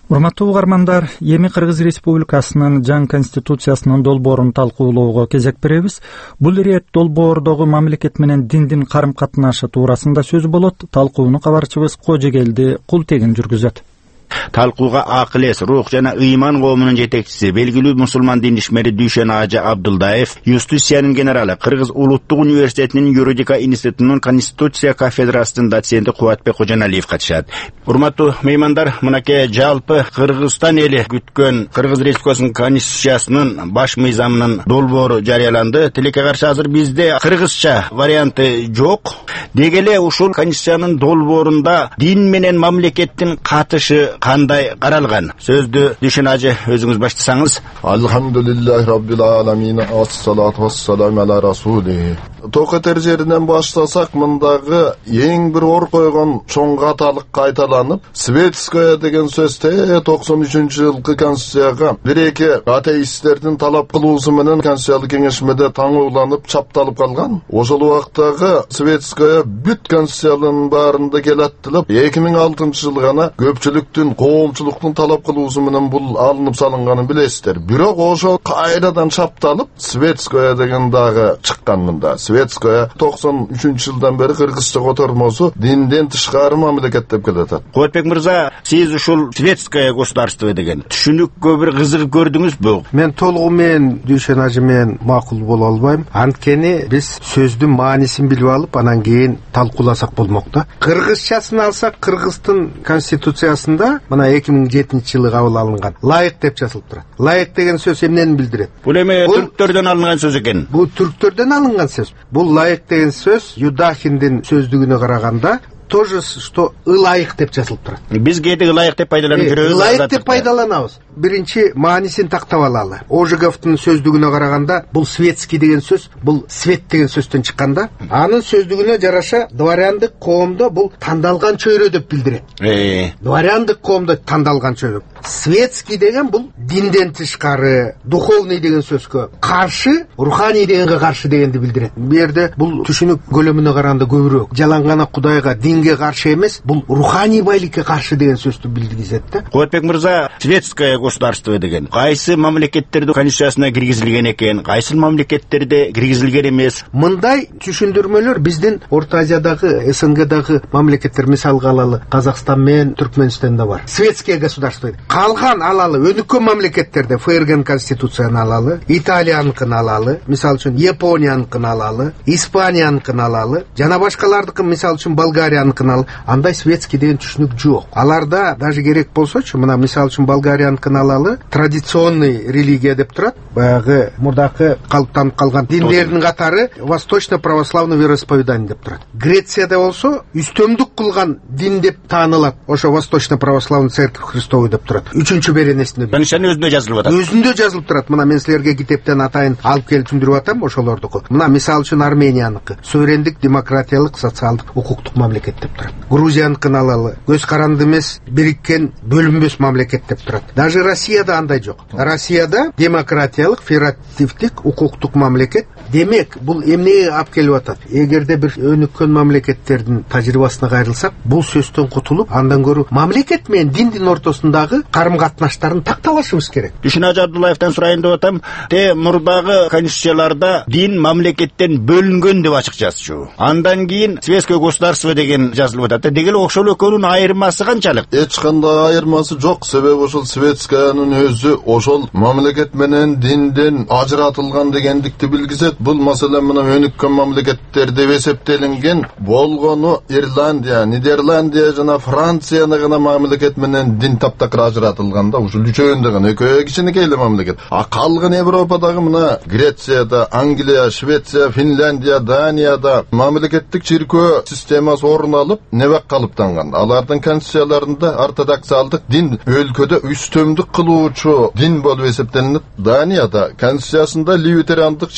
Урматтуу угармандар, эми Кыргыз Республикасынын жаңы конституциясынын долбоорун талкуулоого кезек беребиз. Бул ирет долбоордогу мамлекет менен диндин карым-катнашы туурасында сөз болот. Талкууну кабарчыбыз Кожегелди Култегин жүргүзөт. Талкууга акыл-эс, рух жана ыйман коомунун жетекчиси, белгилүү мусулман дин ишмери Дүйшен Ажы Абдулдаев, юстициянын генералы, Кыргыз улуттук университетинин юридика институтунун конституция кафедрасынын доценти Кубатбек Кожоналиев катышат. Урматтуу меймандар, мынакей жалпы Кыргызстан эли күткөн Кыргыз Республикасынын конституциясынын баш мыйзамынын долбоору жарыяланды. Тилекке каршы азыр бизде кыргызча варианты жок. Деги эле ушул конституциянын долбоорунда дин менен мамлекеттин катышы кандай каралган? Сөздү Дүйшен Ажы өзүңүз баштасаңыз. Алхамдулиллахи раббил аламин, ассалату вассаламу ала расулih. Токотер жеринен баштасак, мындагы эң бир ор койгон чоң каталык кайталанып, светская деген сөз те токсон үчүнчү жылкы конституцияга бир-эки атеисттердин талап кылуусу менен конституциялык кеңешмеде таңууланып, чапталып калган. Ошол убактагы светская бүт конституциянын баарында келаттылып, эки миң алтынчы жыл гана көпчүлүктүн, коомчулуктун талап кылуусу менен бул алынып салынганын билесиздер. Бирок ошол кайрадан чапталып, светская деген дагы чыккан мында. Светская токсон үчүнчү жылдан бери кыргызча котормосу динден тышкары мамлекет деп келатат. Кубатбек мырза, сиз ушул светское государство деген түшүнүккө бир кызыгып көрдүңүзбү? Мен толугу менен Дүйшен Ажы менен макул боло албайм. Анткени биз сөздүн маанисин билип алып, анан кийин талкууласак болмок да. Кыргызчасын алсак, Кыргыздын конституциясында мына эки миң жетинчи жылы кабыл алынган лайык деп жазылып турат. Лайык деген сөз эмнени билдирет? Бул эми түрктөрдөн алынган сөз экен. Бул түрктөрдөн алынган сөз. Бул лайык деген сөз Юдахиндин сөздүгүнө караганда тоже что ылайык деп жазылып турат. Биз кээде ылайык деп пайдаланып жүрөбүз. Ылайык деп пайдаланабыз. Биринчи маанисин тактап алалы. Ожеговдун сөздүгүнө караганда бул светский деген сөз, бул свет деген сөздөн чыкканда, анын сөздүгүнө жараша дворяндык коомдо бул тандалган чөйрө деп билдирет. Э. Дворяндык коомдо тандалган чөйрө. Светский деген бул динден тышкары, духовный деген сөзгө каршы, руханий дегенге каршы дегенди билдирет. Бу жерде бул түшүнүк көлөмүнө караганда көбүрөөк. Жалангана Кудайга, динге каршы эмес, бул руханий байлыкка каршы деген сөздү билдирет да. Кубатбек мырза, светское государство деген кайсы мамлекеттерде конституциясына киргизилген экен, кайсы мамлекеттерде киргизилген эмес? Мындай түшүндүрмөлөр биздин Орто Азиядагы, СНГдагы мамлекеттер мисалга алалы, Казакстан менен Түркмөнстанда бар. Светское государство. Калган алалы, өнүккөн мамлекеттерде ФРГнын конституциясын алалы, Италияныкын алалы, мисал үчүн Японияныкын алалы, Испанияныкын алалы, жана башкалардыкын мисал үчүн Болгарияныкын алалы. Андай светский деген түшүнүк жок. Аларда даже керек болсочу, мына мисал үчүн Болгарияныкын алалы, традиционный религия деп турат. Баягы мурдакы калыптанып калган диндердин катары восточно-православный вероисповедание деп турат. Грецияда болсо үстөмдүк кылган дин деп таанылат. Ошо восточно-православный церковь Христовый деп турат. Үчүнчү беренесинде. Конституциянын өзүндө жазылып атат. Өзүндө жазылып турат. Мына мен силерге китептен атайын алып келип түшүндүрүп атам ошолордуку. Мына мисал үчүн Арменияныкы суверендик, демократиялык, социалдык, укуктук мамлекет деп турат. Грузияныкын алалы, көз каранды эмес, бириккен, бөлүнбөс мамлекет деп турат. Даже Россияда андай жок. Россияда демократиялык, федеративдик, укуктук мамлекет. Демек, бул эмнеге алып келип атат? Эгерде бир өнүккөн мамлекеттердин тажрыйбасына кайрылсак, бул сөздөн кутулуп, андан көрү мамлекет менен диндин ортосундагы карым-катнаштарын такталашыбыз керек. Дүйшен Ажы Абдулдаевден сурайын деп атам. Те мурдагы конституцияларда дин мамлекеттен бөлүнгөн деп ачык жазчу. Андан кийин светское государство деген жазылып атат. Дегел ошол экөөнүн айырмасы канчалык? Эч кандай айырмасы жок. Себеби ошол светскаянын өзү ошол мамлекет менен динден ажыратылган дегендикти билгизет. Бул маселе мына өнүккөн мамлекеттер деп эсептелинген болгону Ирландия, Нидерландия жана Францияны гана мамлекет менен дин таптакыр ажыратылганда, ушул үчөөндө гана экөө кичинекей эле мамлекет. А калган Европадагы мына Грецияда, Англия, Швеция, Финляндия, Данияда мамлекеттик чиркөө системасы орун алып, небек калыптанган. Алардын конституцияларында ортодоксалдык дин өлкөдө үстөмдүк кылуучу дин болуп эсептелинет. Данияда конституциясында лютерандык чиркөө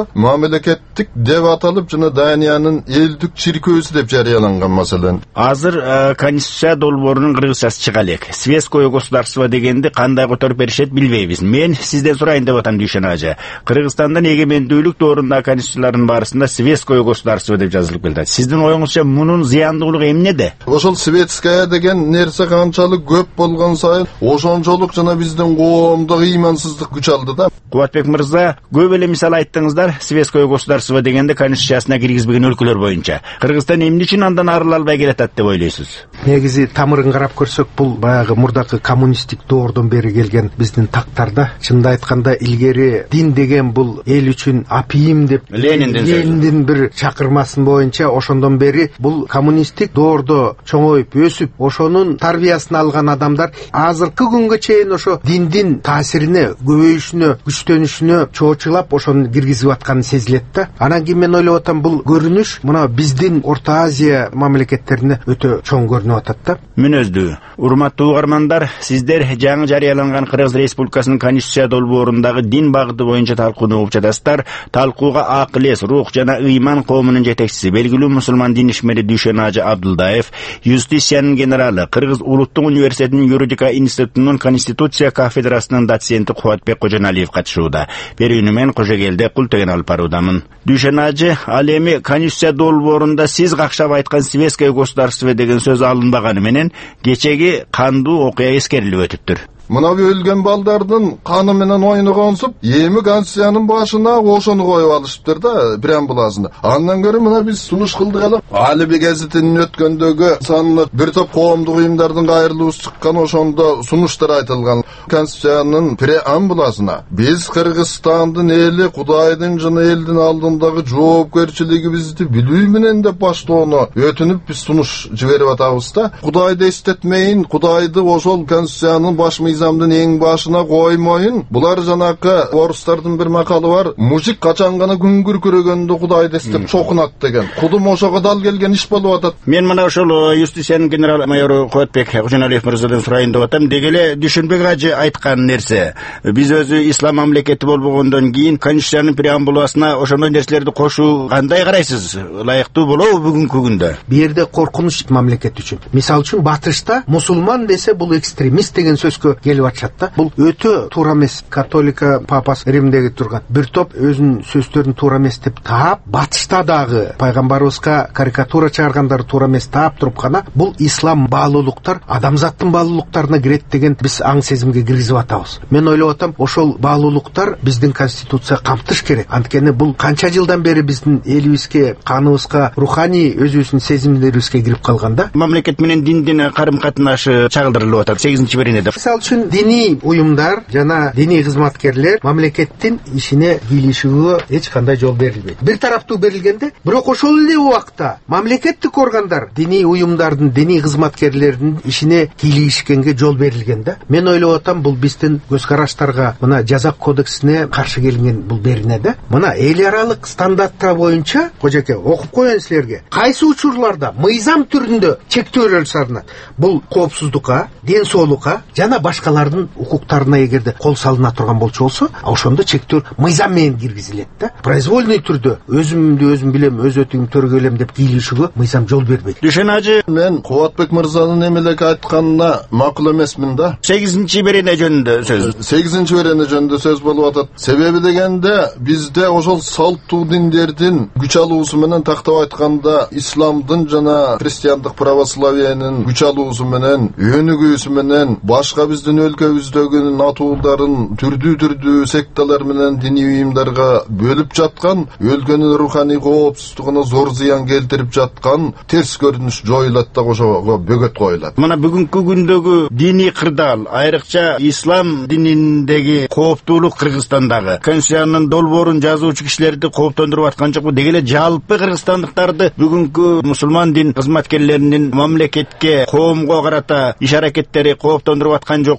мамлекеттик деп аталып, жана Даниянын элдик чиркөөсү деп жарыяланган маселен. Азыр Конституция долбоорунун кыргызчасы чыга элек. Светское государство дегенди кандай которуп беришет билбейбиз. Мен сизден сурайын деп атам Дүйшен ажа. Кыргызстандан эгемендүүлүк доорунда конституциялардын баарысында светское государство деп жазылып келди. Сиздин оюңузча мунун зыяндуулугу эмнеде? Ошол светская деген нерсе канчалык көп болгон сайын, ошончолук жана биздин коомдо ыймансыздык күч алды да. Кубатбек мырза, көп эле мисал айттыңыздар, светское государство дегенде конституциясына киргизбеген өлкөлөр боюнча. Кыргызстан эмне үчүн андан арыла албай келатат деп ойлойсуз? Негизи тамырын карап көрсөк, бул баягы мурдакы коммунисттик доордон бери келген биздин тактарда. Чынында айтканда, илгери дин деген бул эл үчүн апийим деп Лениндин Лениндин бир чакырмасын боюнча ошондон бери бул коммунисттик доордо чоңоюп өсүп, ошонун тарбиясын алган адамдар азыркы күнгө чейин ошо диндин таасирине, көбөйүшүнө, күчтөнүшүнө чоочулап ошону киргизип атканы сезилет да. Анан кийин мен ойлоп атам, бул көрүнүш мына биздин Орто Азия мамлекеттерине өтө чоң көрүнүп атат да. Мүнөздүү, урматтуу угармандар, сиздер жаңы жарыяланган Кыргыз Республикасынын Конституция долбоорундагы дин багыты боюнча талкууну угуп жатасыздар. Талкууга акыл эс, рух жана ыйман коомунун жетекчиси, белгилүү мусулман дин ишмери Дүйшен ажа Абдулдаев, юстициянын генералы, Кыргыз улуттук университетинин юридика институтунун Конституция кафедрасынын доценти Кубатбек Кожоналиев катышууда. Берүүнү мен Кожогелде Култеген алып баруудамын. Дүйшен ажа, ал эми Конституция долбоорунда сиз какшап айткан светское государство деген сөз алынбаганы менен кечеги кандуу окуя эскерилип өтүптүр. Мына өлген балдардын каны менен ойногонсуп, эми Конституциянын башына ошону коюп алышыптыр да, преамбуласына. Андан көрө мына биз сунуш кылдык эле. Алиби гезитинин өткөндөгү санына бир топ коомдук уюмдардын кайрылуусу чыккан, ошондо сунуштар айтылган. Конституциянын преамбуласына биз Кыргызстандын эли Кудайдын жана элдин алдындагы жоопкерчилигибизди билүү менен деп баштоону өтүнүп биз сунуш жиберип атабыз да. Кудайды эстетмейин, Кудайды ошол Конституциянын баш мыйзамдын эң башына коймойун. Булар жанакы орустардын бир макалы бар. Мужик качан гана күн күркүрөгөндө Кудайды эстеп чокунат деген. Кудум ошого дал келген иш болуп атат. Мен мына ошол юстициянын генерал майору Кубатбек Кожоналиев мырзадан сурайын деп атам. Дегеле Дүйшөнбек ажы айткан нерсе. Биз өзү ислам мамлекети болбогондон кийин Конституциянын преамбуласына ошондой нерселерди кошуу кандай карайсыз? Ылайыктуу болобу бүгүнкү күндө? Бу жерде коркунуч мамлекет үчүн. Мисалы үчүн батышта мусулман десе бул экстремист деген сөзгө келип атышат да. Бул өтө туура эмес. Католика папасы Римдеги турган бир топ өзүнүн сөздөрүн туура эмес деп таап, батышта дагы пайгамбарыбызга карикатура чыгаргандар туура эмес таап туруп гана бул ислам баалуулуктар адамзаттын баалуулуктарына кирет деген биз аң сезимге киргизип атабыз. Мен ойлоп атам, ошол баалуулуктар биздин конституция камтыш керек. Анткени бул канча жылдан бери биздин элибизге, каныбызга, руханий өзүбүздүн сезимдерибизге кирип калган да. Мамлекет менен диндин карым-катнашы чагылдырылып атат сегизинчи беренеде. Мисалы үчүн диний уюмдар жана диний кызматкерлер мамлекеттин ишине кийлишүүгө эч кандай жол берилбейт. Бир тараптуу берилгенде, бирок ошол эле убакта мамлекеттик органдар диний уюмдардын, диний кызматкерлердин ишине кийлишкенге жол берилген да. Мен ойлоп атам, бул биздин көз караштарга, мына жаза кодексине каршы келген бул берине да. Мына эл аралык стандарттар боюнча, кожоке, окуп коеюн силерге. Кайсы учурларда мыйзам түрүндө чектөөлөр салынат? Бул коопсуздукка, ден соолукка жана башкалардын укуктарына эгерде кол салына турган болчу болсо, ошондо чектөө мыйзам менен киргизилет да. Произвольный түрдө өзүмдү өзүм билем, өз өтүңдү төргөлөм деп кийлишүүгө мыйзам жол бербейт. Дүйшен ажы, мен Кубатбек мырзанын эмелек айтканына макул эмесмин да. сегизинчи берене жөнүндө сөз. сегизинчи берене жөнүндө сөз болуп атат. Себеби дегенде бизде ошол салттуу диндердин күч алуусу менен тактап айтканда исламдын жана христиандык православиянын күч алуусу менен, өнүгүүсү менен башка биздин өлкөбүздөгү натуулдарын түрдүү-түрдүү секталар менен диний уюмдарга бөлүп жаткан, өлкөнүн руханий коопсуздугуна зор зыян келтирип жаткан терс көрүнүш жоюлат да, ошого бөгөт коюлат. Мына бүгүнкү күндөгү диний кырдаал, айрыкча ислам дининдеги кооптуулук Кыргызстандагы Конституциянын долбоорун жазуучу кишилерди кооптондуруп аткан жокпу? Дегеле жалпы кыргызстандыктарды бүгүнкү мусулман дин кызматкерлеринин мамлекетке, коомго карата иш аракеттери кооптондуруп аткан жокпу?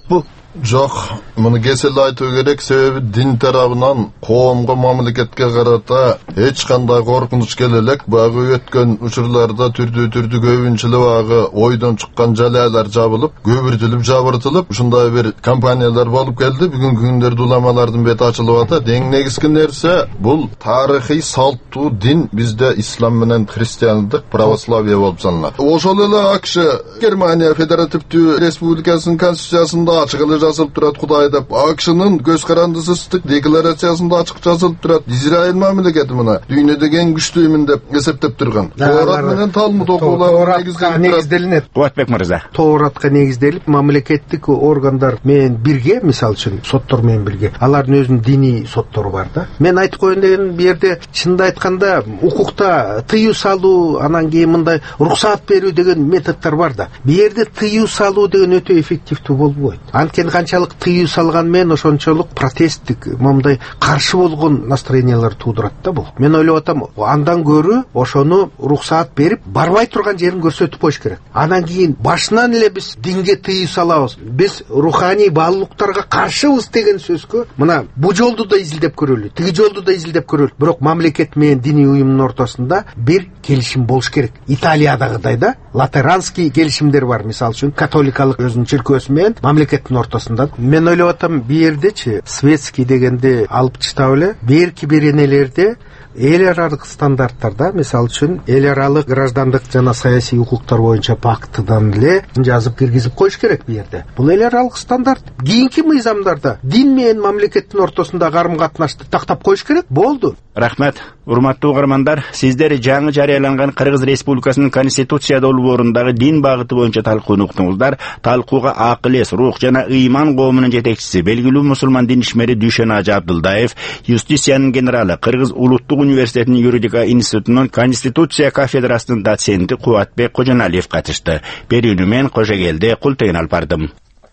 Жок, муну кеселе айтуу керек, себеби дин тарабынан коомго, мамлекетке карата эч кандай коркунуч келе элек. Багы өткөн учурларда түрдүү-түрдүү көбүнчүлү багы ойдон чыккан жалаалар жабылып, көбүртүлүп, жабыртылып, ушундай бир компаниялар болуп келди. Бүгүнкү күндөрдө уламалардын бети ачылып атат. Эң негизги нерсе бул тарыхый салттуу дин бизде ислам менен христиандык, православие болуп саналат. Ошол эле АКШ Германия Федеративдүү Республикасынын конституциясында ачык эле жазылып турат, Кудай деп. АКШнын көз карандысыздык декларациясында ачык жазылып турат. Израиль мамлекети мына дүйнөдөгү эң күчтүүмүн деп эсептеп турган. Тоорат менен Талмуд окуулары негизделет. Кубатбек мырза. Тооратка негизделип, мамлекеттик органдар менен бирге, мисалы үчүн соттор менен бирге, алардын өзүнүн диний соттору бар да. Мен айтып коеюн деген бу жерде чынында айтканда укукта тыюу салуу, анан кийин мындай уруксаат берүү деген методдор бар да. Бу жерде тыюу салуу деген өтө эффективдүү болбойт. Анткени канчалык тыюу салган менен ошончолук протесттик, момундай каршы болгон настроениялар туудурат да бул. Мен ойлоп атам, андан көрү ошону уруксаат берип, барбай турган жерин көрсөтүп коюш керек. Анан кийин башынан эле биз динге тыюу салабыз, биз руханий баалуулуктарга каршыбыз деген сөзгө мына бу жолду да изилдеп көрөлү, тиги жолду да изилдеп көрөлү. Бирок мамлекет менен диний уюмдун ортосунда бир келишим болуш керек. Италиядагыдай да латеранский келишимдер бар, мисалы үчүн католикалык өзүнүн чиркөөсү менен мамлекеттин ортосунда. Мен ойлоп атам, бу жердечи светский дегенди алып таштап эле, берки беренелерде эл аралык стандарттарда, мисалы үчүн эл аралык граждандык жана саясий укуктар боюнча пактыдан эле жазып киргизип коюш керек бу жерде. Бул эл аралык стандарт. Кийинки мыйзамдарда дин менен мамлекеттин ортосунда карым-катнашты тактап коюш керек. Болду. Рахмат. Урматтуу угармандар, сиздер жаңы жарыяланган Кыргыз Республикасынын Конституция долбоорундагы дин багыты боюнча талкууну уктуңуздар. Талкууга Акыл-эс, рух жана ыйман коомунун жетекчиси, белгилүү мусулман дин ишмери Дүйшөн Ажы Абдылдаев, юстициянын генералы, Кыргыз улуттук университетинин юридика институтунун Конституция кафедрасынын доценти Кубатбек Кожоналиев катышты. Берүүнү мен Кожогелди Култыйын алып бардым.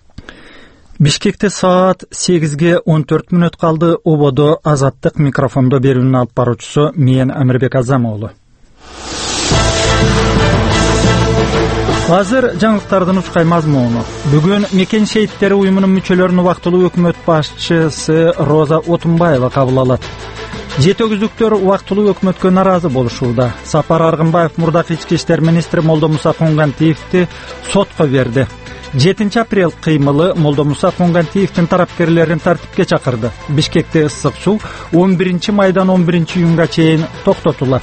Бишкекте саат сегизге он төрт мүнөт калды. Ободо азаттык микрофондо берүүнү алып баруучусу мен Амирбек Азамоğlu. Азыр жаңылыктардын учкай мазмуну. Бүгүн Мекен шейиттери уюмунун мүчөлөрүн убактылуу өкмөт башчысы Роза Отунбаева кабыл алат. Жети өгүздүктөр убактылуу өкмөткө наразы болушууда. Сапар Аргынбаев мурдакы ички иштер министри Молдомуса Конгантиевди сотко берди. жетинчи апрель кыймылы Молдомуса Конгантиевдин тарапкерлерин тартипке чакырды. Бишкекте ысык суу он биринчи майдан он биринчи июнга чейин токтотулат.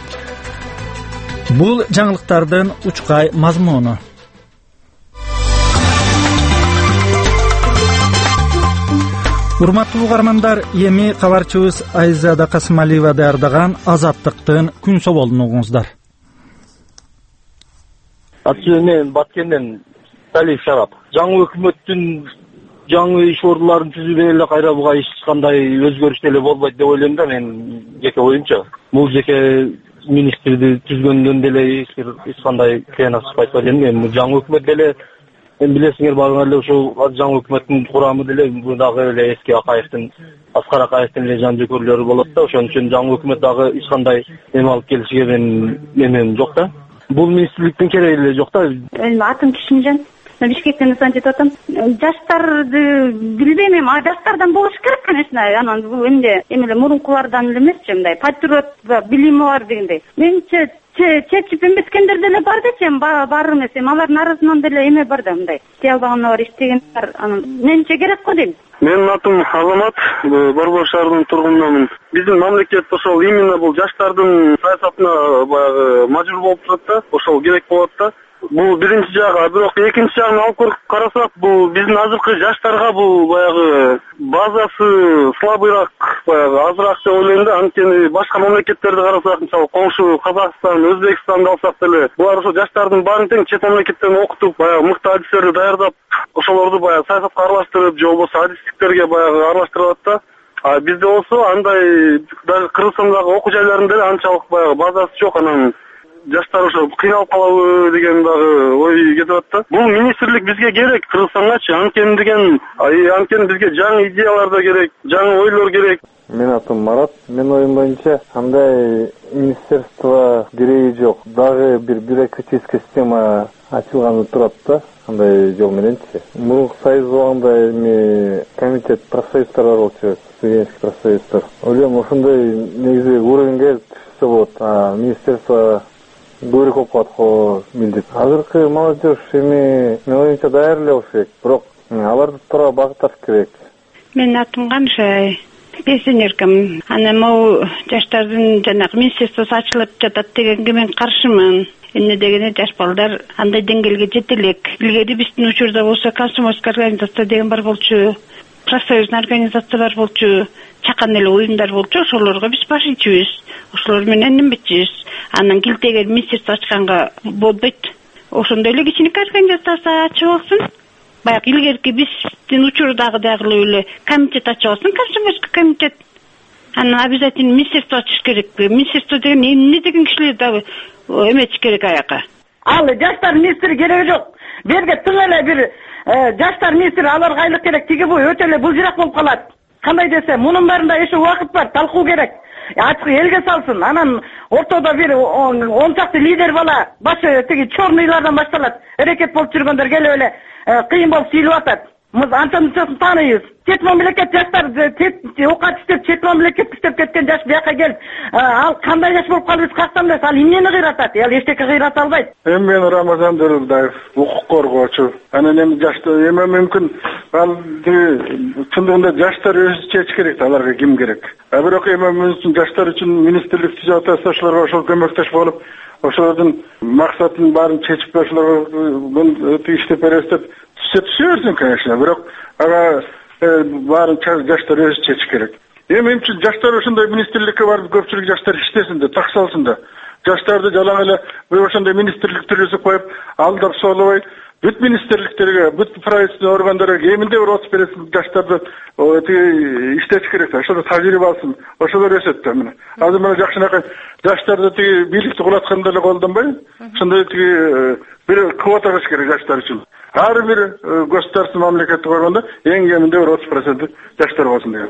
Бул жаңылыктардын учкай мазмуну. Урматтуу угармандар, эми кабарчыбыз Айзада Касымалиева даярдаган Азаттыктын күн соболун угуңуздар. Мен Баткенден Талиев Шарап. Жаңы өкмөттүн жаңы иш ордуларын түзүүдө эле кайра буга эч кандай өзгөрүш деле болбойт деп ойлойм да, мен жеке оюмча. Бул жеке министрди түзгөндөн деле эч кандай кыянат чыкпайт деп ойлойм. Мен жаңы өкмөт деле, мен билесиңер багыңар эле ушул жаңы өкмөттүн курамы деле дагы эле эски Акаевдин, Аскар Акаевдин эле жан жөкөрлөрү болот да. Ошон үчүн жаңы өкмөт дагы эч кандай эме алып келишиге мен менен жок да. Бул министрликтин кереги эле жок да. Атым Кишинжан. Бишкектен ысантип атам. Жаштарды билбейм, а жаштардан болуш керек, конечно. Анан бул эмне, эмеле мурункулардан эле эмесчи, мындай патриот билими бар дегендей. Менче чечип эметкендер деле бар десем, бар эмес, алардын арасынан деле эме бар да, мындай. Тие албаган бар, иштеген бар. Анан менче керек го дейм. Менин атым Азамат, Борбор шаарынын тургунумун. Биздин мамлекет ошол именно бул жаштардын саясатына баягы мажбур болуп турат да, ошол керек болот да. Бул биринчи жагы, бирок экинчи жагын алып көрүп карасак, бул биздин азыркы жаштарга бул баягы базасы слабыйраак, баягы азыраак деп ойлойм да. Анткени башка мамлекеттерди карасак, мисалы коңшу Казакстан, Өзбекстанды алсак деле, булар ошо жаштардын баарын тең чет мамлекеттерден окутуп, баягы мыкты адистерди даярдап, ошолорду баягы саясатка аралаштырып, же болбосо адистиктерге баягы аралаштырат да. А бизде болсо андай дагы Кыргызстандагы окуу жайларында анчалык баягы базасы жок, анан жаштар ошо кыйналып калабы деген дагы ой кетип атат. Бул министрлик бизге керек, Кыргызстангачы. Анткени деген, анткени бизге жаңы идеялар да керек, жаңы ойлор керек. Мен атым Марат. Мен оюм боюнча андай министерство кереги жок. Дагы бир бюрократическая система ачылганы турат да, андай жол мененчи. Мурунку союз убагында эми комитет профсоюздар бар болчу, студенческий профсоюздар. Ойлойм ошондой негизи уровень келип түшсө болот. А министерство көбүрөөк болуп калат го милдет. Азыркы молодежь эми мен оюмча даяр эле болуш керек, бирок аларды туура багытташ керек. Менин атым Каншай, пенсионеркамын. Анан могу жаштардын жанагы министерствосу ачылып жатат дегенге мен каршымын. Эмне дегене жаш балдар андай деңгээлге жете элек. Илгери биздин учурда болсо комсомольский организация деген бар болчу, профсоюзный организация бар болчу, чакан эле уюмдар болчу, ошолорго биз баш ийчүбүз. Ошолор менен неметчүбүз. Анан килтеген министерство ачканга болбойт. Ошондой эле кичинекей организация ачып алсын. Баягы илгерки биздин учурдагыдай эле комитет ачып алсын, комсомольский комитет. Анан обязательно министерство ачыш керек. Министерство деген эмне деген кишилер дагы эметиш керек аяка. Ал жаштар министри кереги жок. Берге тың эле бир жаштар министри аларга айлык керек. Тиги бу өтө эле булжырак болуп калат. Кандай десе, мунун баарында эше убакыт бар, талкуу керек. Ачык элге салсын. Анан ортодо бир он чакты лидер бала башы тиги чорныйлардан башталат. Эрекет болуп жүргөндөр келип эле кыйын болуп сыйлып атат. Мыз антончосын тааныйбыз. Чет мамлекет жаштар, окат иштеп, чет мамлекет иштеп кеткен жаш бияка келип, ал кандай жаш болуп калды, биз кактан билебиз, ал эмнени кыйратат? Ал эчтеке кыйрата албайт. Эми мен Рамазан Дөрүлдаев, укук коргоочу. Анан эми жаштар, эми мүмкүн ал чындыгында жаштар өзү чечиш керек, аларга ким керек. А бирок эми мүмкүн жаштар үчүн министрлик түзүп атса, ошолорго ошол көмөктөш болуп, ошолордун максатын баарын чечип, ошолорго иштеп беребиз деп түзө берсин, конечно. Бирок ага баарын жаштар өзү чечиш керек. Эми мен үчүн жаштар ошондой министрликке барып көпчүлүк жаштар иштесин да, так салсын да. Жаштарды жалаң эле ошондой министрлик түргүзүп коюп, алдап соолобой, бүт министрликтерге, бүт правительственный органдарга кеминде бир отуз процент жаштарды иштетиш керек. Ошолор тажрыйба алсын, ошолор өсөт да мына. Азыр мына жакшынакай жаштарды тиги бийликти кулатканда эле колдонбой, ошондой тиги бир квота кылыш керек жаштар үчүн. Ар бир государственный мамлекеттик органда эң кеминде бир отуз процент жаштар болсун деген.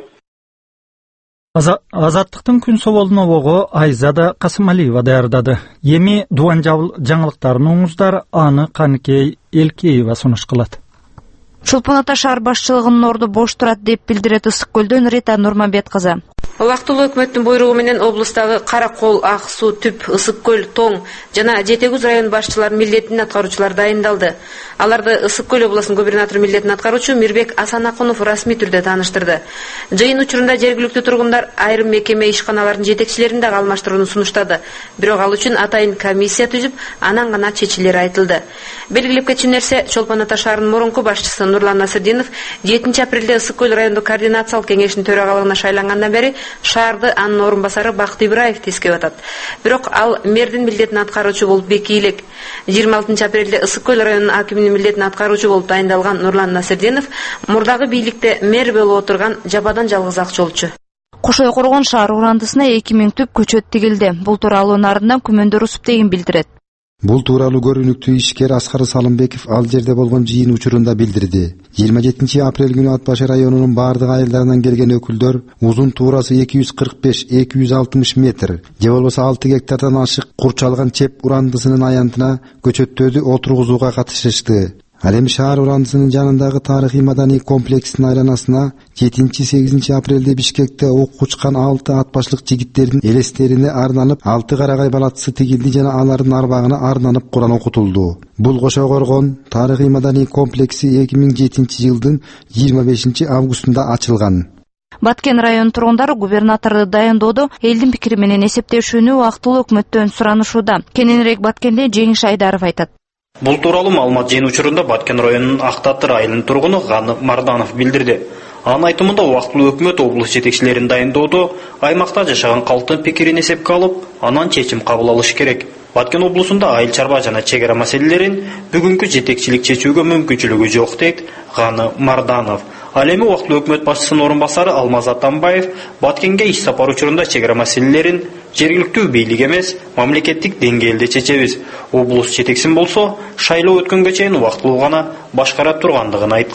Азаттыктын күн соболунового Айзада Касымалиева даярдады. Эми дуан жаңылыктарын уңуздар, аны Каныкей Элкеева сунуш кылат. Чолпон Ата шаар башчылыгынын орду бош турат деп билдирет Ысык көлдөн Рита Нурманбет кызы. Убактылуу өкмөттүн буйругу менен облустагы Кара Кол, Ак Суу, Түп, Ысык көл, Тоң жана Жети Күз район башчыларынын милдетин аткаруучулар дайындалды. Аларды Ысык көл облусунун губернатору милдетин аткаруучу Мирбек Асанакунов расмий түрдө тааныштырды. Жыйын учурунда жергиликтүү тургундар айрым мекеме ишканаларынын жетекчилерин дагы алмаштырууну сунуштады. Бирок ал үчүн атайын комиссия түзүп, анан гана чечилери айтылды. Белгилеп кетчү нерсе, Чолпон Ата шаарынын мурунку башчысы Нурлан Насырдинов жетинчи апрелде Ысык көл райондук координациялык кеңештин төрагалыгына шайлангандан бери шаарды анын орун басары Бакыт Ибраев тескеп атат. Бирок ал мэрдин милдетин аткаруучу болуп бекий элек. жыйырма алтынчы апрелде Ысык көл районунун акиминин милдетин аткаруучу болуп дайындалган Нурлан Насырдинов мурдагы бийликте мэр болуп отурган жабадан жалгыз ак жолчу. Кошой Коргон шаар урандысына эки миң түп көчөт тигилди. Бул тууралуу нарындан күмөндөр усуп деген билдирет. Бул тууралуу көрүнүктүү ишкер Аскар Салымбеков ал жерде болгон жыйын учурунда билдирди. жыйырма жетинчи апрель күнү Ат башы районунун бардык айылдарынан келген өкүлдөр узун туурасы эки жүз кырк беш — эки жүз алтымыш метр, же болбосо алты гектардан ашык курчалган чеп урандысынын аянтына көчөттөрдү отургузууга катышышты. Ал эми шаар урандысынын жанындагы тарыхый маданий комплекстин айланасына жетинчи — сегизинчи апрелде Бишкекте ок учкан алты ат башлык жигиттердин элестерине арналып алты карагай балатысы тигилди жана алардын арбагына арнанып Куран окутулду. Бул Кошой Коргон тарыхый маданий комплекси эки миң жетинчи жылдын жыйырма бешинчи августунда ачылган. Баткен район тургундары губернаторду дайындоодо элдин пикири менен эсептешүүнү убактылуу өкмөттөн суранышууда. Кененирээк Баткенде Жеңиш Айдаров айтат. Бул тууралуу маалымат жыйын учурунда Баткен районунун Актатыр айылынын тургуну Ганы Марданов билдирди. Анын айтымында убактылуу өкмөт облус жетекчилерин дайындоодо аймакта жашаган калктын пикирин эсепке алып, анан чечим кабыл алыш керек. Баткен облусунда айыл чарба жана чек ара маселелерин бүгүнкү жетекчилик чечүүгө мүмкүнчүлүгү жок дейт Ганы Марданов. Ал эми убактылуу өкмөт башчысынын орун басары Алмаз Атамбаев Баткенге иш сапар учурунда чек ара маселелерин жергиликтүү бийлик эмес, мамлекеттик деңгээлде чечебиз. Облус жетексин болсо, шайлоо өткөнгө чейин убактылуу гана башкара тургандыгын айткан.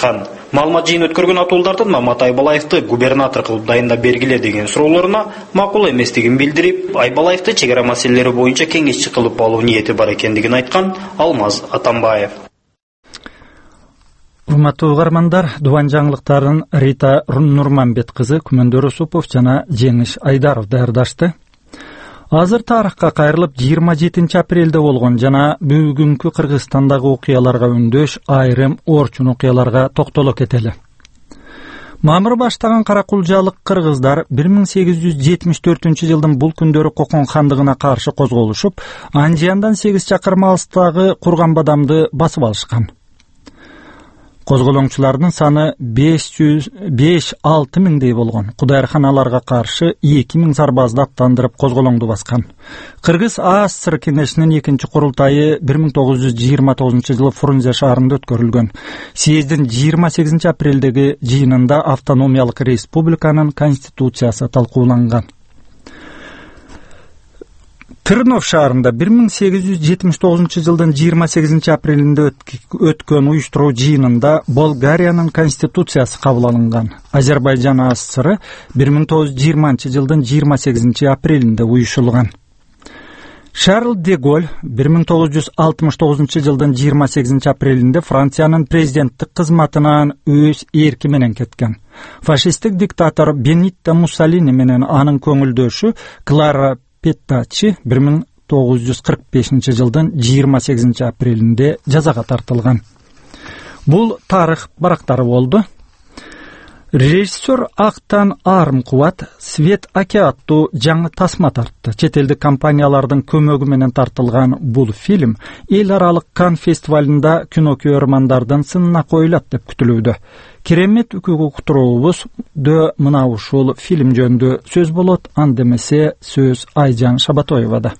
Маалымат жыйын өткөргөн атуулдардын Мамат Айбалаевди губернатор кылып дайындап бергиле деген суроолоруна макул эместигин билдирип, Айбалаевди чек ара маселелери боюнча кеңешчи кылып алуу ниети бар экендигин айткан Алмаз Атамбаев. Урматтуу угармандар, дубан жаңылыктарын Рита Нурманбет кызы, Күмөндөр Усупов жана Жеңиш Айдаров даярдашты. Азыр тарыхка кайрылып жыйырма жетинчи апрелде болгон жана бүгүнкү Кыргызстандагы окуяларга үндөш айрым орчун окуяларга токтоло кетели. Мамыр баштаган каракулжалык кыргыздар бир миң сегиз жүз жетимиш төртүнчү жылдын бул күндөрү Кокон хандыгына каршы козголушуп, Анжияндан сегиз чакырым алыстагы Курган Бадамды басып алышкан. Козголоңчулардын саны беш алты миңдей болгон. Кудайырхан аларга каршы эки миң сарбазды аттандырып козголоңду баскан. Кыргыз АССР кеңешинин экинчи курултайы бир миң тогуз жүз жыйырма тогузунчу жылы Фрунзе шаарында өткөрүлгөн. Съездин жыйырма сегизинчи апрелдеги жыйынында автономиялык республиканын конституциясы талкууланган. Тырнов шаарында бир миң сегиз жүз жетимиш тогузунчу жылдын жыйырма сегизинчи апрелинде өткөн уюштуруу жыйынында Болгариянын конституциясы кабыл алынган. Азербайжан АССР бир миң тогуз жүз жыйырманчы жылдын жыйырма сегизинчи апрелинде уюшулган. Шарль де Голь бир миң тогуз жүз алтымыш тогузунчу жылдын жыйырма сегизинчи апрелинде Франциянын президенттик кызматынан өз эрки менен кеткен. Фашисттик диктатор Бенитто Муссолини менен анын көңүлдөшү Клара Петтачи бир миң тогуз жүз кырк бешинчи жылдын жыйырма сегизинчи апрелинде жазага тартылган. Бул тарых барактары болду. Режиссер Актан Армкубат Свет Аке аттуу жаңы тасма тартты. Чет элдик компаниялардын көмөгү менен тартылган бул фильм эл аралык Кан фестивалында кино көрөрмандардын сынына коюлат деп күтүлүүдө. Керемет үкүгү кутуруубуз дө мына ушул фильм жөнүндө сөз болот, андемесе сөз Айжан Шабатоевада.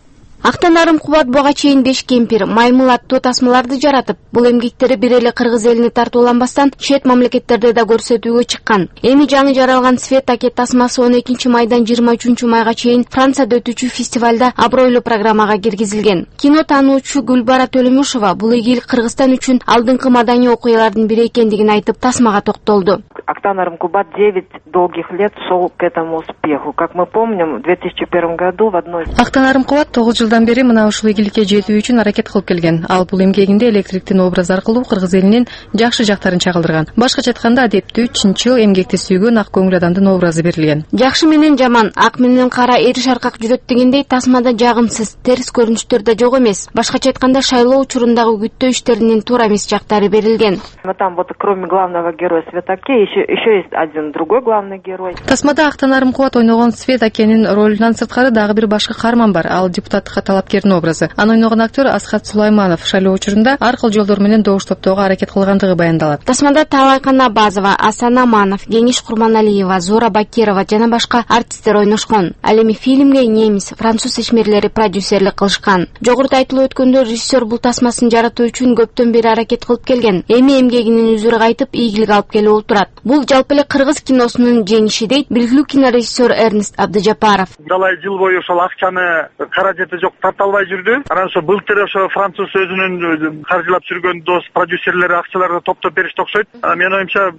Актан Армкубат буга чейин беш кемпир, маймыл аттуу тасмаларды жаратып, бул эмгектери бир эле кыргыз элине тартууланбастан чет мамлекеттерде да көрсөтүүгө чыккан. Эми жаңы жаралган Свет Аке тасмасы он экинчи майдан жыйырма үчүнчү майга чейин Францияда өтүүчү фестивалда абройлуу программага киргизилген. Кино таануучу Гүлбара Төлөмүшова бул игил Кыргызстан үчүн алдыңкы маданий окуялардын бири экендигин айтып, тасмага токтолду. Актан Армкубат девять долгих лет шел к этому успеху. Как мы помним, в две тысячи первом году в одной... Актан Армкубат тогуз жылдан бери мына ушул ийгиликке жетүү үчүн аракет кылып келген. Ал бул эмгегинде электриктин образ аркылуу кыргыз элинин жакшы жактарын чагылдырган. Башкача айтканда адептүү, чынчыл, эмгекти сүйгөн ак көңүл адамдын образы берилген. Жакшы менен жаман, ак менен кара эри шаркак жүрөт дегендей тасмада жагымсыз, терс көрүнүштөр да жок эмес. Башкача айтканда шайлоо учурундагы күттөө иштеринин туура эмес жактары берилген. Там вот кроме главного героя Свет Аке еще еще есть один другой главный герой. Тасмада Актан Армкубат ойногон Свет Акенин ролунан сырткары дагы бир башка каарман бар. Ал депутаттыкка талапкердин образы. Аны ойногон актер Асхат Сулайманов шайлоо учурунда ар кыл жолдор менен добуш топтоого аракет кылгандыгы баяндалат. Тасмада Талай Канабазова, Асан Аманов, Гениш Курманалиева, Зора Бакирова жана башка артисттер ойношкон. Ал эми фильмге немис, француз ишмерлери продюсерлик кылышкан. Жогоруда айтылып өткөндө режиссер бул тасмасын жаратуу үчүн көптөн бери аракет кылып келген. Эми эмгегинин үзүрү кайтып, ийгилик алып келип отурат. Бул жалпы эле кыргыз киносунун жеңиши дейт белгилүү кинорежиссер Эрнест Абдыжапаров. Далай жыл бою ошол акчаны каражети жок тарта албай жүрдү. Анан ошо былтыр ошо француз өзүнүн каржылап жүргөн дос продюсерлери акчаларды топтоп беришти окшойт. Менин оюмча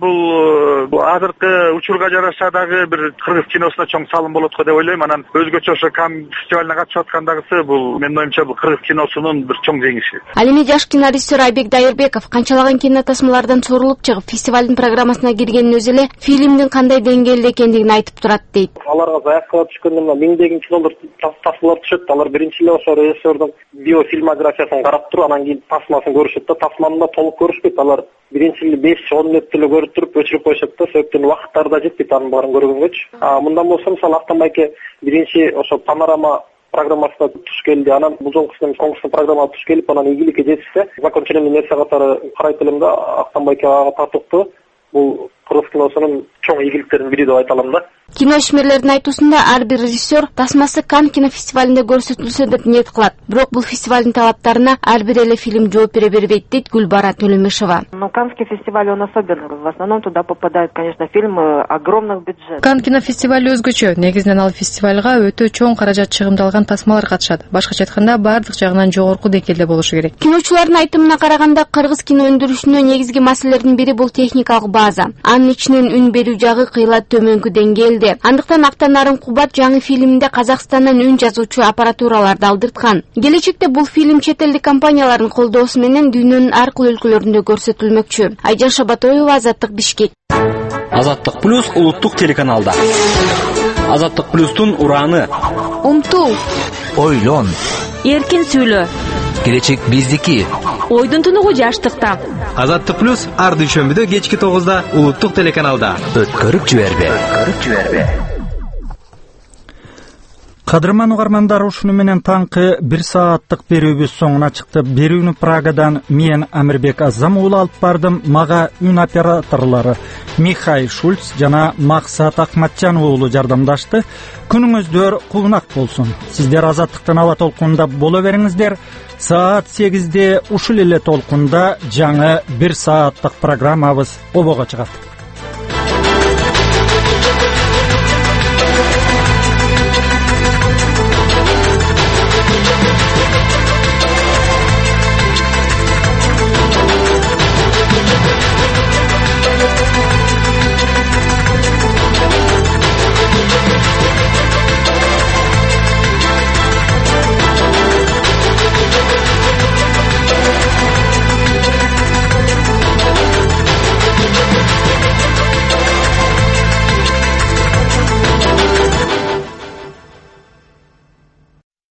бул азыркы учурга жараша дагы бир кыргыз киносуна чоң салым болот го деп ойлойм. Анан өзгөчө ошо Кан фестивалына катышып аткандагысы бул менин оюмча бул кыргыз киносунун бир чоң жеңиши. Ал эми жаш кинорежиссер Айбек Дайырбеков канчалаган кинотасмалардан сорулуп чыгып фестивалдын программасына киргенин өзү эле фильмдин кандай деңгээлде экендигин айтып турат дейт. Аларга заявка түшкөндө мына миңдеген кинолор тасмалар түшөт. Алар биринчи эле ошо режиссердин биофильмографиясын карап туруп, анан кийин тасмасын көрүшөт да, тасманы да толук көрүшпөйт. Алар биринчи эле беш он мүнөттө эле көрүп туруп өчүрүп коюшат да, себептен убакыттары да жетпейт анын баарын көргөнгөчү. А мындан болсо мисалы Актан байке биринчи ошо панорама программасына туш келди, анан бул жолкусу конкурстун программасына туш келип, анан ийгиликке жетишсе, законченный нерсе катары карайт элем да, Актан байке ага татыктуу. Бул кыргыз киносунун чоң ийгиликтеринин бири деп айта алам да. Кино ишмерлердин айтуусунда ар бир режиссер тасмасы Канн кинофестивалинде көрсөтүлсө деп ниет кылат. Бирок бул фестивалдын талаптарына ар бир эле фильм жооп бере бербейт дейт Гүлбара Төлөмишева. Но Каннский фестиваль он особенный. В основном туда попадают, конечно, фильмы огромных бюджетов. Канн кинофестивали өзгөчө. Негизинен ал фестивалга өтө чоң каражат чыгымдалган тасмалар катышат. Башкача айтканда бардык жагынан жогорку деңгээлде болушу керек. Киночулардын айтымына караганда кыргыз кино өндүрүшүнүн негизги маселелердин бири бул техникалык база. Анын ичинен үн берүү жагы кыйла төмөнкү деңгээлде. Андыктан Актанарын Кубат жаңы фильминде Казакстандан үн жазуучу аппаратураларды алдырткан. Келечекте бул фильм чет элдик компаниялардын колдоосу менен дүйнөнүн ар кыл өлкөлөрүндө көрсөтүлмөкчү. Айжан Шабатоева, Азаттык, Бишкек. Азаттык плюс улуттук телеканалда. Азаттык плюстун ураны. Умтул. Ойлон. Эркин сүйлө. Келечек биздики. Ойдун тунугу жаштыкта. Азаттык плюс ар дүйшөмбүдө кечки тогузда улуттук телеканалда. Өткөрүп жибербе. Өткөрүп жибербе. Кадырман угармандар, ушуну менен таңкы бир сааттык берүүбүз соңуна чыкты. Берүүнү Прагадан мен Амирбек Азам уулу алып бардым. Мага үн операторлору Михаил Шульц жана Максат Акматжан уулу жардамдашты. Күнүңүздөр кулунак болсун. Сиздер Азаттыктын ала толкунунда боло бериңиздер. Саат сегизде ушул эле толкунда жаңы бир сааттык программабыз обого чыгат.